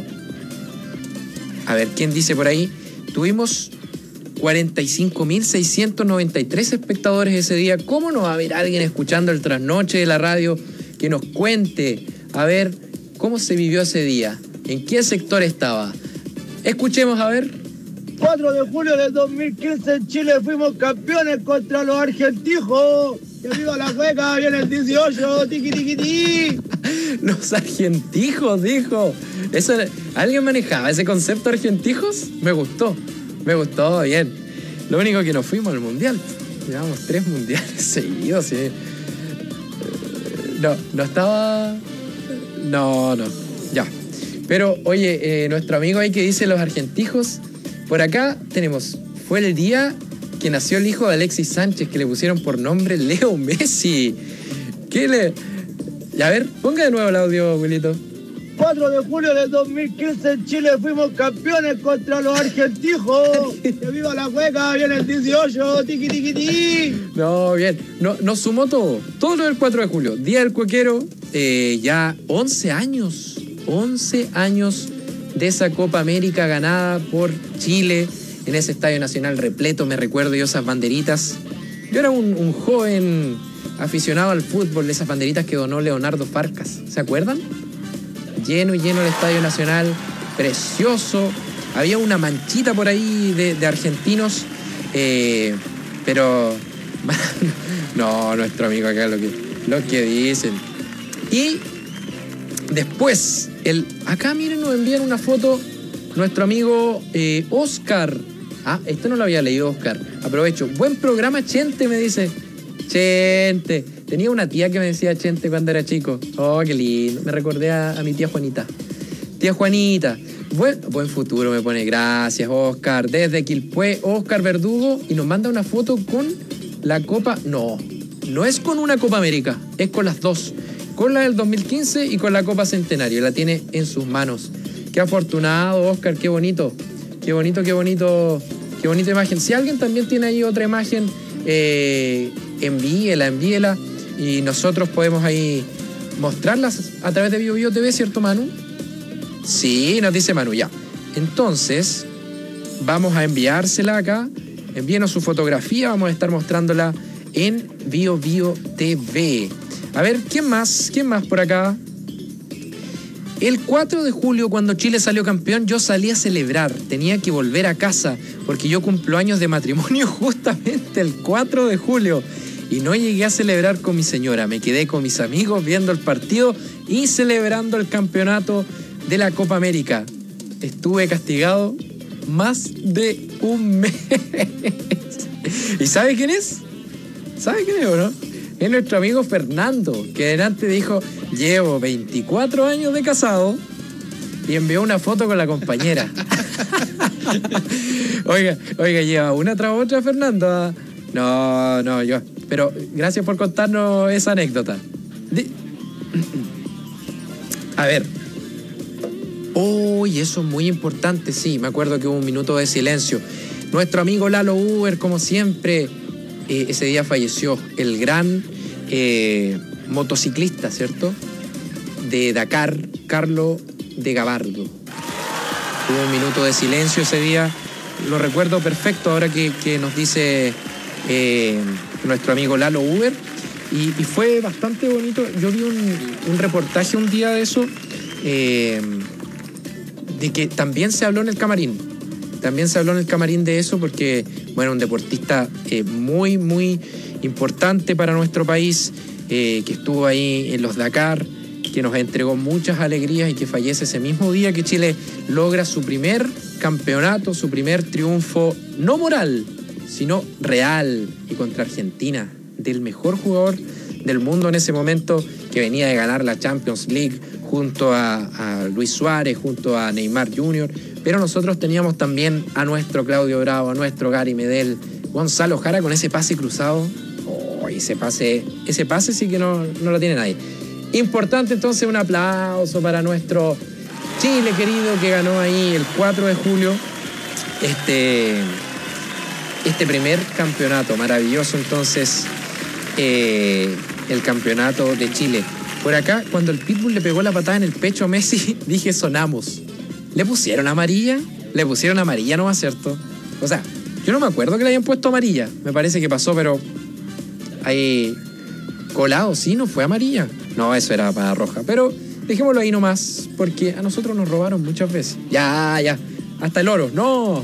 S3: A ver, ¿quién dice por ahí? Tuvimos cuarenta y cinco mil seiscientos noventa y tres espectadores ese día. ¿Cómo no va a haber alguien escuchando el trasnoche de la radio que nos cuente, a ver, cómo se vivió ese día? ¿En qué sector estaba? Escuchemos, a ver.
S18: cuatro de julio del dos mil quince en Chile fuimos campeones contra los argentijos. ¡Que viva la cueca! ¡Viene el dieciocho! ¡Tiqui, tiqui, tiqui!
S3: Los argentijos, dijo. Eso, ¿alguien manejaba ese concepto argentijos? Me gustó, me gustó, bien. Lo único que nos fuimos al mundial. Llevamos tres mundiales seguidos. ¿Sí? No, no estaba... No, no, ya. Pero, oye, eh, nuestro amigo ahí que dice los argentijos, por acá tenemos, fue el día que nació el hijo de Alexis Sánchez, que le pusieron por nombre Leo Messi. ¿Qué le...? A ver, ponga de nuevo el audio, abuelito.
S18: cuatro de julio del dos mil quince en Chile fuimos campeones contra los argentijos. ¡Que viva la cueca! ¡Viene el dieciocho! ¡Tiqui, tiqui, tiqui!
S3: No, bien. No, nos sumó todo. Todo lo del cuatro de julio. Día del Cuequero. Eh, ya once años. once años de esa Copa América ganada por Chile en ese Estadio Nacional repleto. Me recuerdo yo esas banderitas. Yo era un, un joven aficionado al fútbol, de esas banderitas que donó Leonardo Farcas. ¿Se acuerdan? Lleno y lleno el Estadio Nacional, precioso. Había una manchita por ahí de, de argentinos, eh, pero no, nuestro amigo acá lo que, lo que dicen. Y después, el, acá miren, nos envían una foto nuestro amigo eh, Oscar. Ah, esto no lo había leído, Oscar. Aprovecho. Buen programa, Chente, me dice. Chente. Tenía una tía que me decía Chente cuando era chico. Oh, qué lindo. Me recordé a, a mi tía Juanita. Tía Juanita. Buen, buen futuro me pone. Gracias, Oscar. Desde Quilpué, Oscar Verdugo. Y nos manda una foto con la Copa... No, no es con una Copa América. Es con las dos. Con la del dos mil quince y con la Copa Centenario. La tiene en sus manos. Qué afortunado, Oscar. Qué bonito. Qué bonito, qué bonito. Qué bonita imagen. Si alguien también tiene ahí otra imagen... Eh, envíela, envíela y nosotros podemos ahí mostrarlas a través de Bio Bio T V, ¿cierto, Manu? Sí, nos dice Manu, ya. Entonces, vamos a enviársela acá. Envíenos su fotografía, vamos a estar mostrándola en Bio Bio T V. A ver, ¿quién más? ¿Quién más por acá? El cuatro de julio, cuando Chile salió campeón, yo salí a celebrar. Tenía que volver a casa porque yo cumplo años de matrimonio justamente el cuatro de julio. Y no llegué a celebrar con mi señora. Me quedé con mis amigos viendo el partido y celebrando el campeonato de la Copa América. Estuve castigado más de un mes. ¿Y sabe quién es? ¿Sabe quién es o no? Es nuestro amigo Fernando, que delante dijo, llevo veinticuatro años de casado, y envió una foto con la compañera. oiga, oiga, lleva una tras otra, Fernando. No, no, yo. Pero gracias por contarnos esa anécdota. De... A ver. Oh, y eso es muy importante, sí, me acuerdo que hubo un minuto de silencio. Nuestro amigo Lalo Uber, como siempre, eh, ese día falleció, el gran eh, motociclista, ¿cierto?, de Dakar, Carlo de Gabardo. Hubo un minuto de silencio ese día, lo recuerdo perfecto ahora que, que nos dice eh, nuestro amigo Lalo Uber, y, y fue bastante bonito. Yo vi un, un reportaje un día de eso, eh, de que también se habló en el camarín, también se habló en el camarín de eso, porque, bueno, un deportista eh, muy, muy importante para nuestro país, eh, que estuvo ahí en los Dakar, que nos entregó muchas alegrías y que fallece ese mismo día que Chile logra su primer campeonato, su primer triunfo, no moral, sino real, y contra Argentina, del mejor jugador del mundo en ese momento, que venía de ganar la Champions League junto a, a Luis Suárez, junto a Neymar junior, pero nosotros teníamos también a nuestro Claudio Bravo, a nuestro Gary Medel, Gonzalo Jara con ese pase cruzado. Oh, ese pase, ese pase sí que no, no lo tiene nadie. Importante entonces, un aplauso para nuestro Chile querido, que ganó ahí el cuatro de julio este, este primer campeonato. Maravilloso entonces eh, el campeonato de Chile. Por acá, cuando el Pitbull le pegó la patada en el pecho a Messi, dije sonamos. ¿Le pusieron amarilla? Le pusieron amarilla nomás, ¿cierto? O sea, yo no me acuerdo que le hayan puesto amarilla. Me parece que pasó, pero ahí colado, sí, no fue amarilla. No, eso era para roja. Pero dejémoslo ahí nomás, porque a nosotros nos robaron muchas veces. Ya, ya. Hasta el oro. No.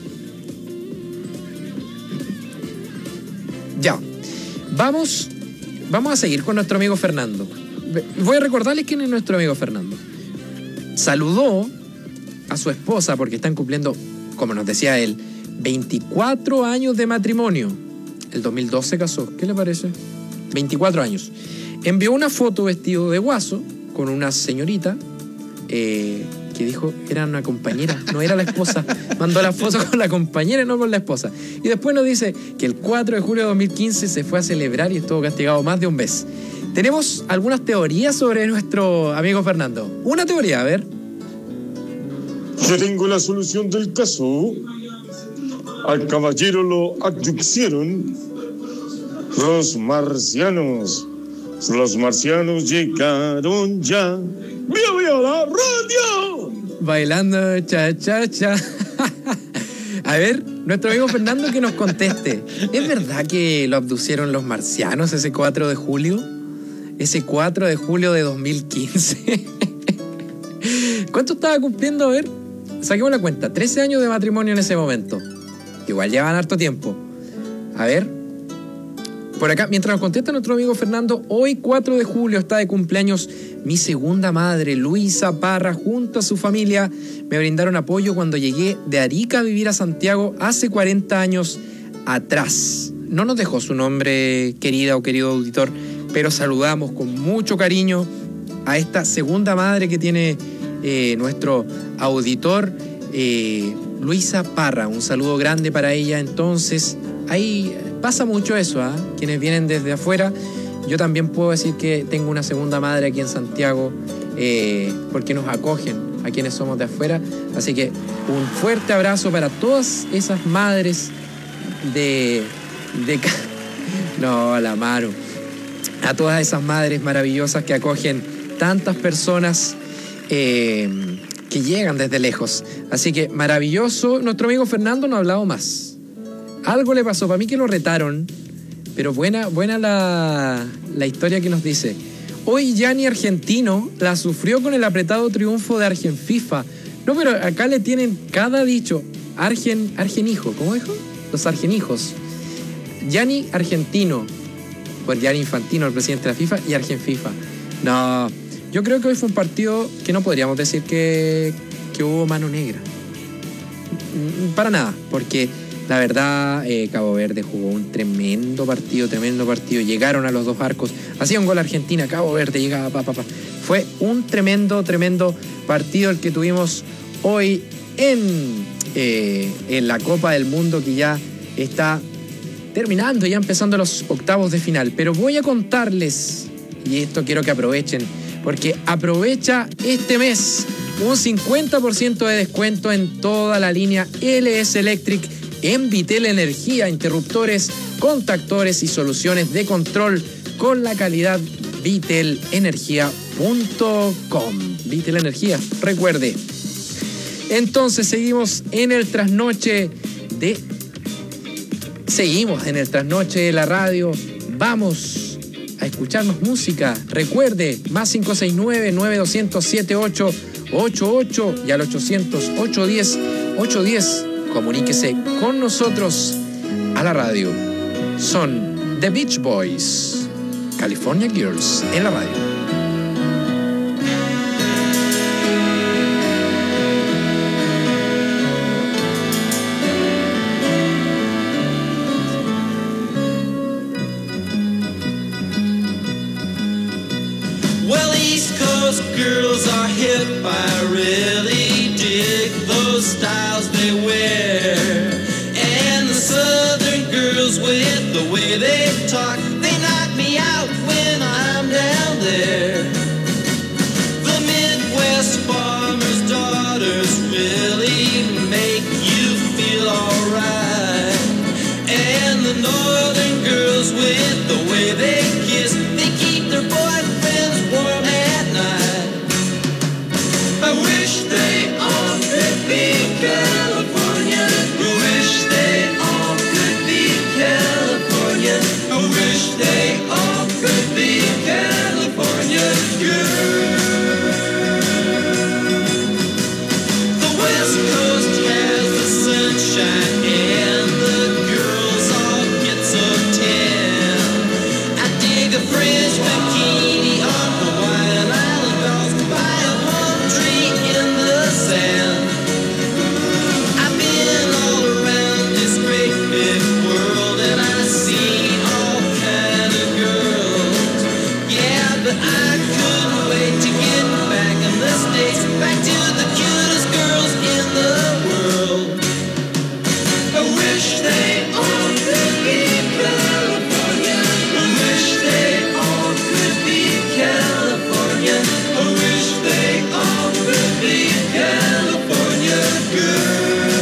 S3: Ya. Vamos, vamos a seguir con nuestro amigo Fernando. Voy a recordarles quién es nuestro amigo Fernando. Saludó a su esposa porque están cumpliendo, como nos decía él, veinticuatro años de matrimonio. El dos mil dos se casó. ¿Qué le parece? veinticuatro años. Envió una foto vestido de guaso con una señorita eh, que dijo era una compañera, no era la esposa. Mandó la foto con la compañera y no con la esposa. Y después nos dice que el cuatro de julio de dos mil quince se fue a celebrar y estuvo castigado más de un mes. Tenemos algunas teorías sobre nuestro amigo Fernando. Una teoría, a ver.
S19: Yo tengo la solución del caso. Al caballero lo adyuxieron los marcianos. Los marcianos llegaron ya. ¡Vio, vio la radio!
S3: Bailando cha, cha, cha. A ver, nuestro amigo Fernando que nos conteste. ¿Es verdad que lo abducieron los marcianos ese cuatro de julio? Ese cuatro de julio de dos mil quince. ¿Cuánto estaba cumpliendo? A ver, saquemos la cuenta. trece años de matrimonio en ese momento. Igual llevan harto tiempo. A ver. Por acá, mientras nos contesta nuestro amigo Fernando, hoy cuatro de julio está de cumpleaños mi segunda madre, Luisa Parra, junto a su familia. Me brindaron apoyo cuando llegué de Arica a vivir a Santiago hace cuarenta años atrás. No nos dejó su nombre, querida o querido auditor, pero saludamos con mucho cariño a esta segunda madre que tiene eh, nuestro auditor, eh, Luisa Parra. Un saludo grande para ella. Entonces, ahí pasa mucho eso, ¿ah? ¿eh? Quienes vienen desde afuera. Yo también puedo decir que tengo una segunda madre aquí en Santiago, eh, porque nos acogen a quienes somos de afuera. Así que un fuerte abrazo para todas esas madres de... de no, la mano. A todas esas madres maravillosas que acogen tantas personas eh, que llegan desde lejos. Así que maravilloso. Nuestro amigo Fernando no ha hablado más. Algo le pasó, para mí que lo retaron, pero buena, buena la, la historia que nos dice. Hoy Gianni Argentino la sufrió con el apretado triunfo de Argenfifa. No, pero acá le tienen cada dicho. Argen, Argenijo, ¿cómo dijo? Los Argenijos. Gianni Argentino, por Gianni Infantino, el presidente de la FIFA, y Argenfifa. No, yo creo que hoy fue un partido que no podríamos decir que, que hubo mano negra. Para nada, porque la verdad, eh, Cabo Verde jugó un tremendo partido, tremendo partido. Llegaron a los dos arcos, hacía un gol Argentina, Cabo Verde llegaba, pa, pa, pa. Fue un tremendo, tremendo partido el que tuvimos hoy en, eh, en la Copa del Mundo, que ya está terminando, ya empezando los octavos de final. Pero voy a contarles, y esto quiero que aprovechen, porque aprovecha este mes un cincuenta por ciento de descuento en toda la línea L S Electric en Vitel Energía, interruptores, contactores y soluciones de control con la calidad vitel energía punto com. Vitel Energía, recuerde. Entonces seguimos en el trasnoche de... Seguimos en el trasnoche de la radio. Vamos a escucharnos música. Recuerde, más cinco seis nueve, nueve dos cero cero, siete ocho ocho ocho y al ochocientos, ochocientos diez, ochocientos diez. Comuníquese con nosotros a la radio. Son The Beach Boys, California Girls, en la radio.
S11: Well, East Coast girls are hip, I really dig those styles they wear. And the Southern girls with the way they talk, they knock me out when I'm down there. The Midwest farmers' daughters really make you feel alright. And the Northern girls with the way they kiss, they keep their boyfriends warm at night. I wish they all could be California. I wish they all could be California. I wish they all could be California girls. The West Coast has the sunshine and the girls all get so tan. I dig a French bikini on Hawaiian Island girls by a palm tree in the sand. I've been all around this great big world and I've seen all kind of girls. Yeah, but I couldn't wait to get back in the States, back to the cutest girls in the world. I wish they all could be California. I wish they all could be California. I wish they all could be California girls.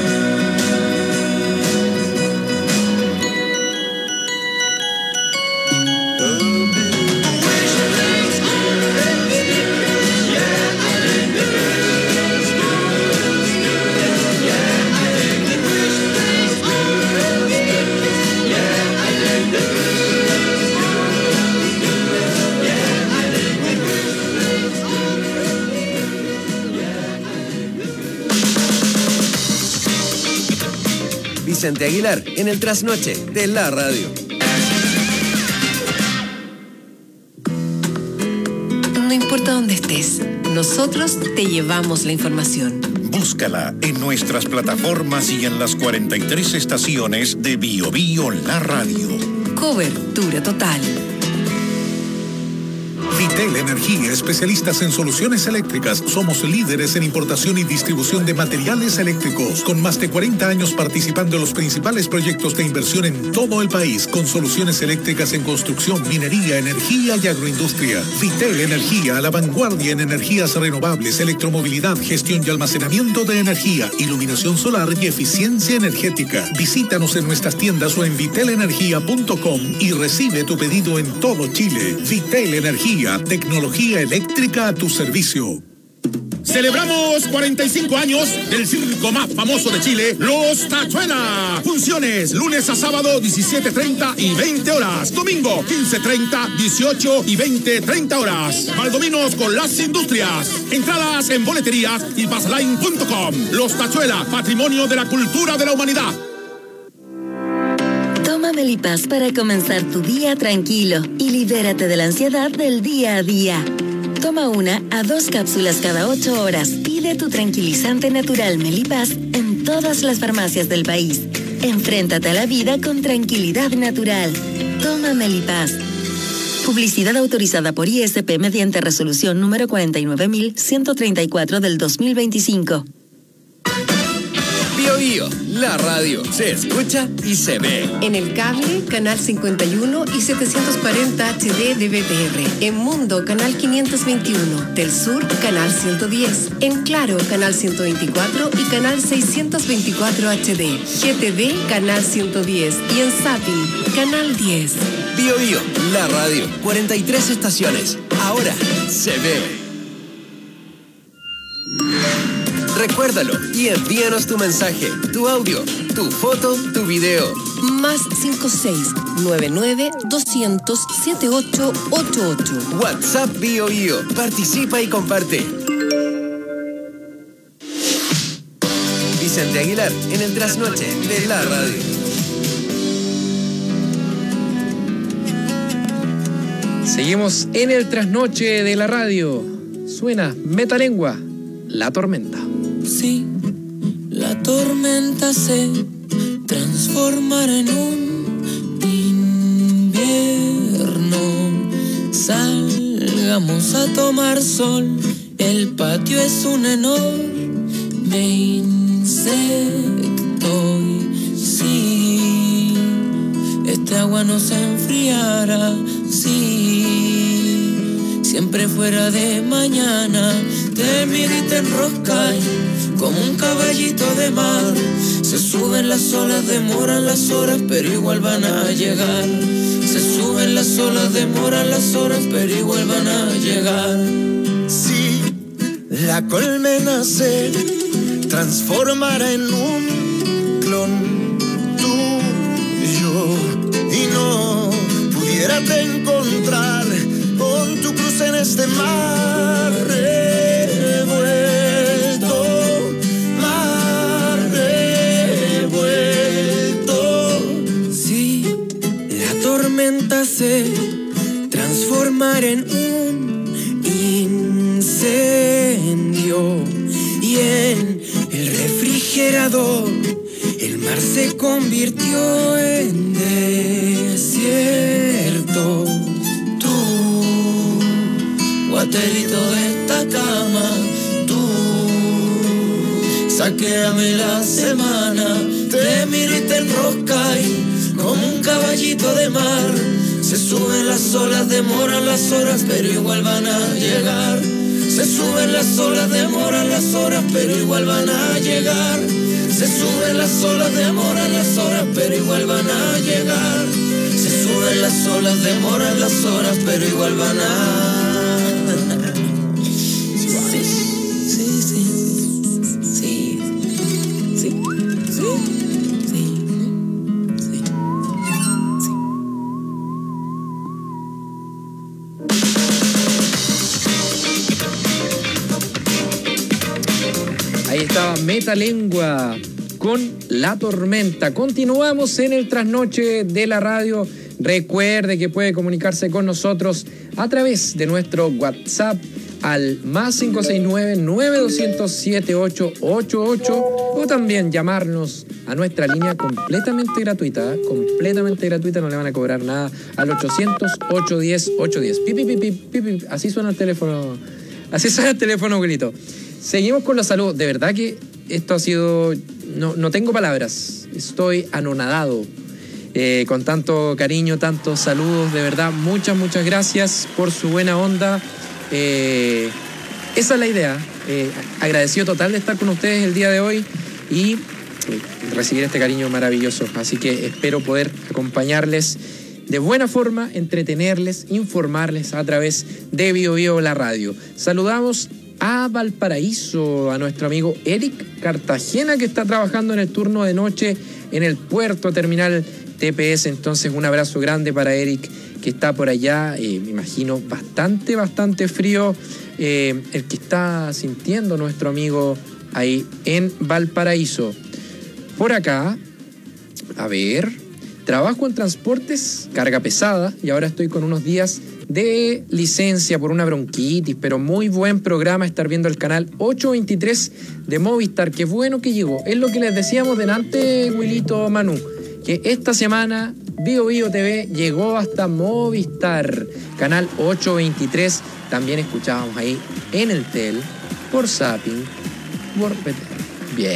S10: Vicente Aguilar en el trasnoche de la radio.
S1: No importa dónde estés, nosotros te llevamos la información.
S2: Búscala en nuestras plataformas y en las cuarenta y tres estaciones de Bio Bio La Radio.
S1: Cobertura total.
S8: Vitel Energía, especialistas en soluciones eléctricas. Somos líderes en importación y distribución de materiales eléctricos, con más de cuarenta años participando en los principales proyectos de inversión en todo el país, con soluciones eléctricas en construcción, minería, energía y agroindustria. Vitel Energía, a la vanguardia en energías renovables, electromovilidad, gestión y almacenamiento de energía, iluminación solar y eficiencia energética. Visítanos en nuestras tiendas o en vitel energía punto com y recibe tu pedido en todo Chile. Vitel Energía, tecnología eléctrica a tu servicio.
S20: Celebramos cuarenta y cinco años del circo más famoso de Chile, Los Tachuelas. Funciones lunes a sábado diecisiete treinta y veinte horas. Domingo quince treinta, dieciocho y veinte treinta horas. Valdominos con las industrias. Entradas en boleterías y pasaline punto com. Los Tachuelas, patrimonio de la cultura de la humanidad.
S21: Toma Melipaz para comenzar tu día tranquilo y libérate de la ansiedad del día a día. Toma una a dos cápsulas cada ocho horas. Pide tu tranquilizante natural Melipaz en todas las farmacias del país. Enfréntate a la vida con tranquilidad natural. Toma Melipaz. Publicidad autorizada por I S P mediante resolución número cuarenta y nueve mil ciento treinta y cuatro del dos mil veinticinco.
S10: Bio Bio, la radio se escucha y se ve.
S1: En el cable, canal cincuenta y uno y setecientos cuarenta H D de B T R. En Mundo, canal quinientos veintiuno. Del Sur, canal ciento diez. En Claro, canal ciento veinticuatro y canal seiscientos veinticuatro H D. G T V, canal ciento diez. Y en Zapping, canal diez.
S10: Bio Bio, la radio, cuarenta y tres estaciones. Ahora se ve. Recuérdalo y envíanos tu mensaje, tu audio, tu foto, tu video.
S1: Más cinco seis nueve nueve doscientos setenta y ocho ochenta y ocho.
S10: WhatsApp Bio Bio. Participa y comparte. Vicente Aguilar en el trasnoche de la radio.
S3: Seguimos en el trasnoche de la radio. Suena Metalengua, La Tormenta.
S11: Sí, la tormenta se transformará en un invierno. Salgamos a tomar sol. El patio es un enorme insecto. Y sí, este agua no se enfriará. Sí, siempre fuera de mañana. Te miro y te enroscas como un caballito de mar. Se suben las olas, demoran las horas, pero igual van a llegar. Se suben las olas, demoran las horas, pero igual van a llegar.
S5: Sí, la colmena se transformará en un clon tuyo y no pudiera te encontrar con tu cruz en este mar revuelto, mar revuelto.
S11: Sí, la tormenta se transformará en un incendio y en el refrigerador el mar se convirtió en desierto. Tú, guaterito de esta cama, tú, saquéame la semana. Te miro y te enroscas como un caballito de mar. Se suben las olas, demoran las horas, pero igual van a llegar. Se suben las olas, demoran las horas, pero igual van a llegar. Se suben las olas, demoran las horas, pero igual van a llegar. Se suben las olas, demoran las horas, pero igual van a... Sí, sí, sí, sí, sí, sí, sí, sí, sí.
S3: Ahí estaba Metalengua con La Tormenta. Continuamos en el trasnoche de la radio. Recuerde que puede comunicarse con nosotros a través de nuestro WhatsApp al más cinco seis nueve nueve dos cero cero siete ocho ocho ocho o también llamarnos a nuestra línea completamente gratuita, ¿eh? completamente gratuita, no le van a cobrar nada, al ochocientos, ochocientos diez, ochocientos diez. Pi, pi, pi, pi, pi, pi. Así suena el teléfono, así suena el teléfono, abuelito. Seguimos con la salud. De verdad que esto ha sido... No, no tengo palabras. Estoy anonadado. Eh, con tanto cariño, tantos saludos. De verdad, muchas, muchas gracias por su buena onda. Eh, esa es la idea. Eh, agradecido total de estar con ustedes el día de hoy y eh, recibir este cariño maravilloso. Así que espero poder acompañarles de buena forma, entretenerles, informarles a través de Bio Bio la radio. Saludamos a Valparaíso, a nuestro amigo Eric Cartagena, que está trabajando en el turno de noche en el puerto terminal T P S. Entonces un abrazo grande para Eric, que está por allá, eh, me imagino bastante, bastante frío, eh, el que está sintiendo nuestro amigo ahí en Valparaíso. Por acá, a ver, trabajo en transportes, carga pesada, y ahora estoy con unos días de licencia por una bronquitis, pero muy buen programa estar viendo el canal ochocientos veintitrés de Movistar. Qué bueno que llegó. Es lo que les decíamos delante, Wilito, Manu, que esta semana Bio Bio T V llegó hasta Movistar, canal ochocientos veintitrés. También escuchábamos ahí en el Tel, por Zapping, por... Bien,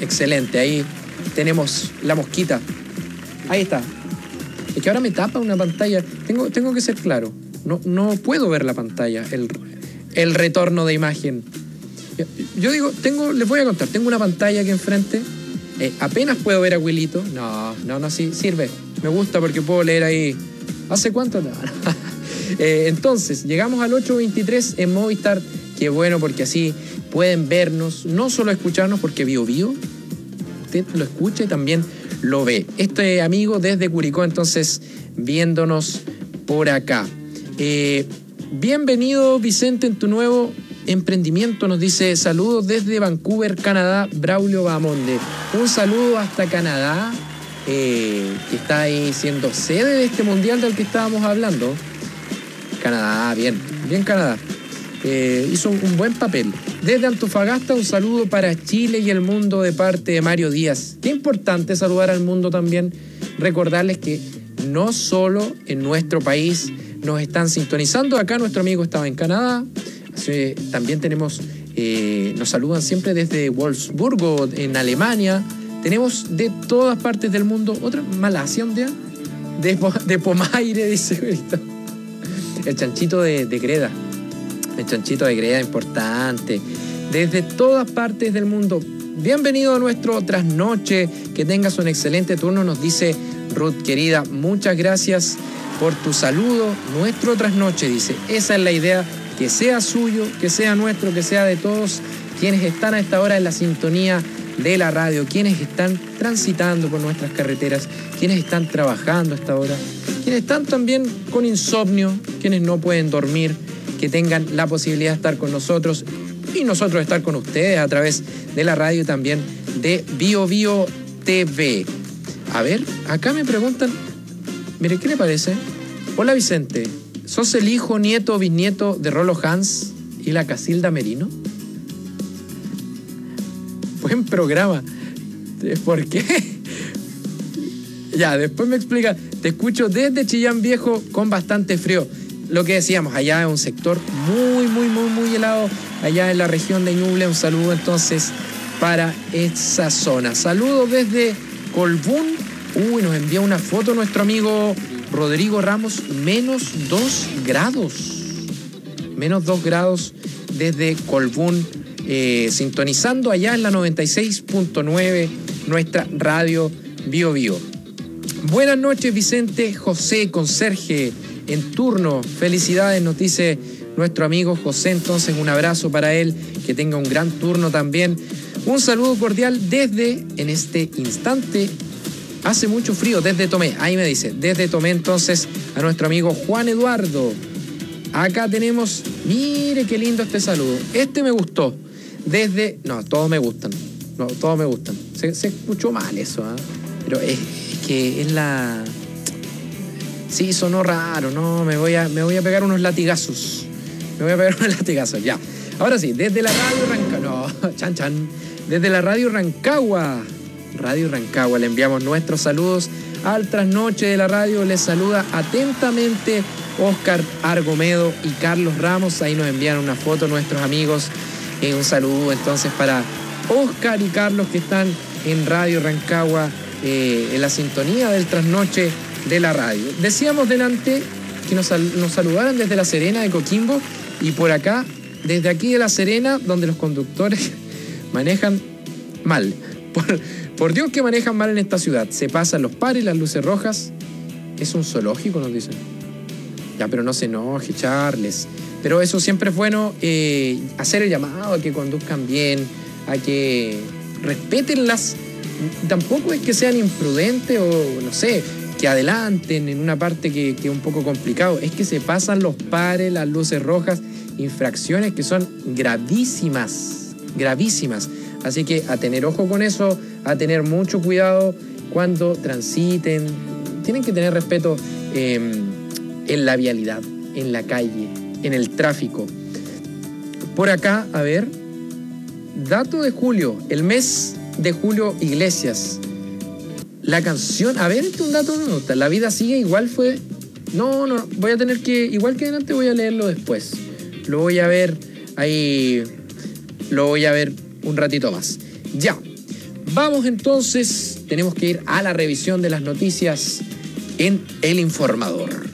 S3: excelente. Ahí tenemos la mosquita. Ahí está. Es que ahora me tapa una pantalla. Tengo, tengo que ser claro. No, no puedo ver la pantalla, el, el retorno de imagen. Yo, yo digo, tengo, les voy a contar, tengo una pantalla aquí enfrente. Eh, apenas puedo ver a Wilito. No, no, no, sí, sirve. Me gusta porque puedo leer ahí. ¿Hace cuánto? No. eh, entonces, llegamos al ocho veintitrés en Movistar. Qué bueno, porque así pueden vernos, no solo escucharnos, porque Bio Bio usted lo escucha y también lo ve. Este amigo desde Curicó, entonces, viéndonos por acá. Eh, bienvenido, Vicente, en tu nuevo emprendimiento. Nos dice saludos desde Vancouver, Canadá, Braulio Bamonde. Un saludo hasta Canadá, eh, que está ahí siendo sede de este mundial del que estábamos hablando. Canadá, bien, bien Canadá. Eh, hizo un buen papel. Desde Antofagasta, un saludo para Chile y el mundo de parte de Mario Díaz. Qué importante saludar al mundo también. Recordarles que no solo en nuestro país nos están sintonizando. Acá nuestro amigo estaba en Canadá. Eh, también tenemos, eh, nos saludan siempre desde Wolfsburgo, en Alemania. Tenemos de todas partes del mundo. Otra, Malasia, ¿dónde? De, de Pomaire, dice. El chanchito de, de Greda. El chanchito de Greda, importante. Desde todas partes del mundo. Bienvenido a nuestro trasnoche. Que tengas un excelente turno, nos dice Ruth, querida. Muchas gracias por tu saludo. Nuestro trasnoche, dice. Esa es la idea, que sea suyo, que sea nuestro, que sea de todos quienes están a esta hora en la sintonía de la radio, quienes están transitando por nuestras carreteras, quienes están trabajando a esta hora, quienes están también con insomnio, quienes no pueden dormir, que tengan la posibilidad de estar con nosotros y nosotros estar con ustedes a través de la radio y también de Bio Bio T V. A ver, acá me preguntan, mire, ¿qué le parece? Hola, Vicente, ¿sos el hijo, nieto o bisnieto de Rolo Hans y la Casilda Merino? Buen programa. ¿Por qué? Ya, después me explica. Te escucho desde Chillán Viejo con bastante frío. Lo que decíamos, allá es un sector muy, muy, muy, muy helado. Allá en la región de Ñuble. Un saludo entonces para esa zona. Saludos desde Colbún. Uy, nos envía una foto nuestro amigo Rodrigo Ramos. Menos dos grados. Menos dos grados desde Colbún. Eh, sintonizando allá en la noventa y seis punto nueve, nuestra radio Bio Bio. Buenas noches, Vicente. José, conserje en turno. Felicidades, nos dice nuestro amigo José. Entonces, un abrazo para él. Que tenga un gran turno también. Un saludo cordial desde, en este instante, hace mucho frío, desde Tomé. Ahí me dice, desde Tomé, entonces, a nuestro amigo Juan Eduardo. Acá tenemos, mire qué lindo este saludo. Este me gustó. Desde, no, todos me gustan. No, todos me gustan. Se, se escuchó mal eso, ¿eh? Pero es, es que es la... Sí, sonó raro, no, me voy a, me voy a pegar unos latigazos. Me voy a pegar unos latigazos, ya. Ahora sí, desde la radio Rancagua, no, chan chan. Desde la radio Rancagua, Radio Rancagua, le enviamos nuestros saludos al trasnoche de la radio. Les saluda atentamente Oscar Argomedo y Carlos Ramos. Ahí nos envían una foto nuestros amigos. Eh, un saludo entonces para Oscar y Carlos, que están en Radio Rancagua, eh, en la sintonía del trasnoche de la radio. Decíamos delante que nos, nos saludaran desde La Serena de Coquimbo, y por acá, desde aquí de La Serena, donde los conductores manejan mal. Por, por Dios que manejan mal en esta ciudad. Se pasan los pares, las luces rojas. Es un zoológico, nos dicen. Ya, pero no se enoje, Charles. Pero eso siempre es bueno, eh, hacer el llamado a que conduzcan bien, a que respeten las... Tampoco es que sean imprudentes o, no sé, que adelanten en una parte que, que es un poco complicado. Es que se pasan los pares, las luces rojas, infracciones que son gravísimas, gravísimas. Así que a tener ojo con eso, a tener mucho cuidado cuando transiten. Tienen que tener respeto eh, en la vialidad, en la calle, en el tráfico. Por acá, a ver, dato de julio, el mes de Julio Iglesias. La canción, a ver, este es un dato que me gusta. La vida sigue igual fue... No, no, voy a tener que... Igual que adelante voy a leerlo después. Lo voy a ver ahí... Lo voy a ver un ratito más. Ya. Vamos entonces, tenemos que ir a la revisión de las noticias en El Informador.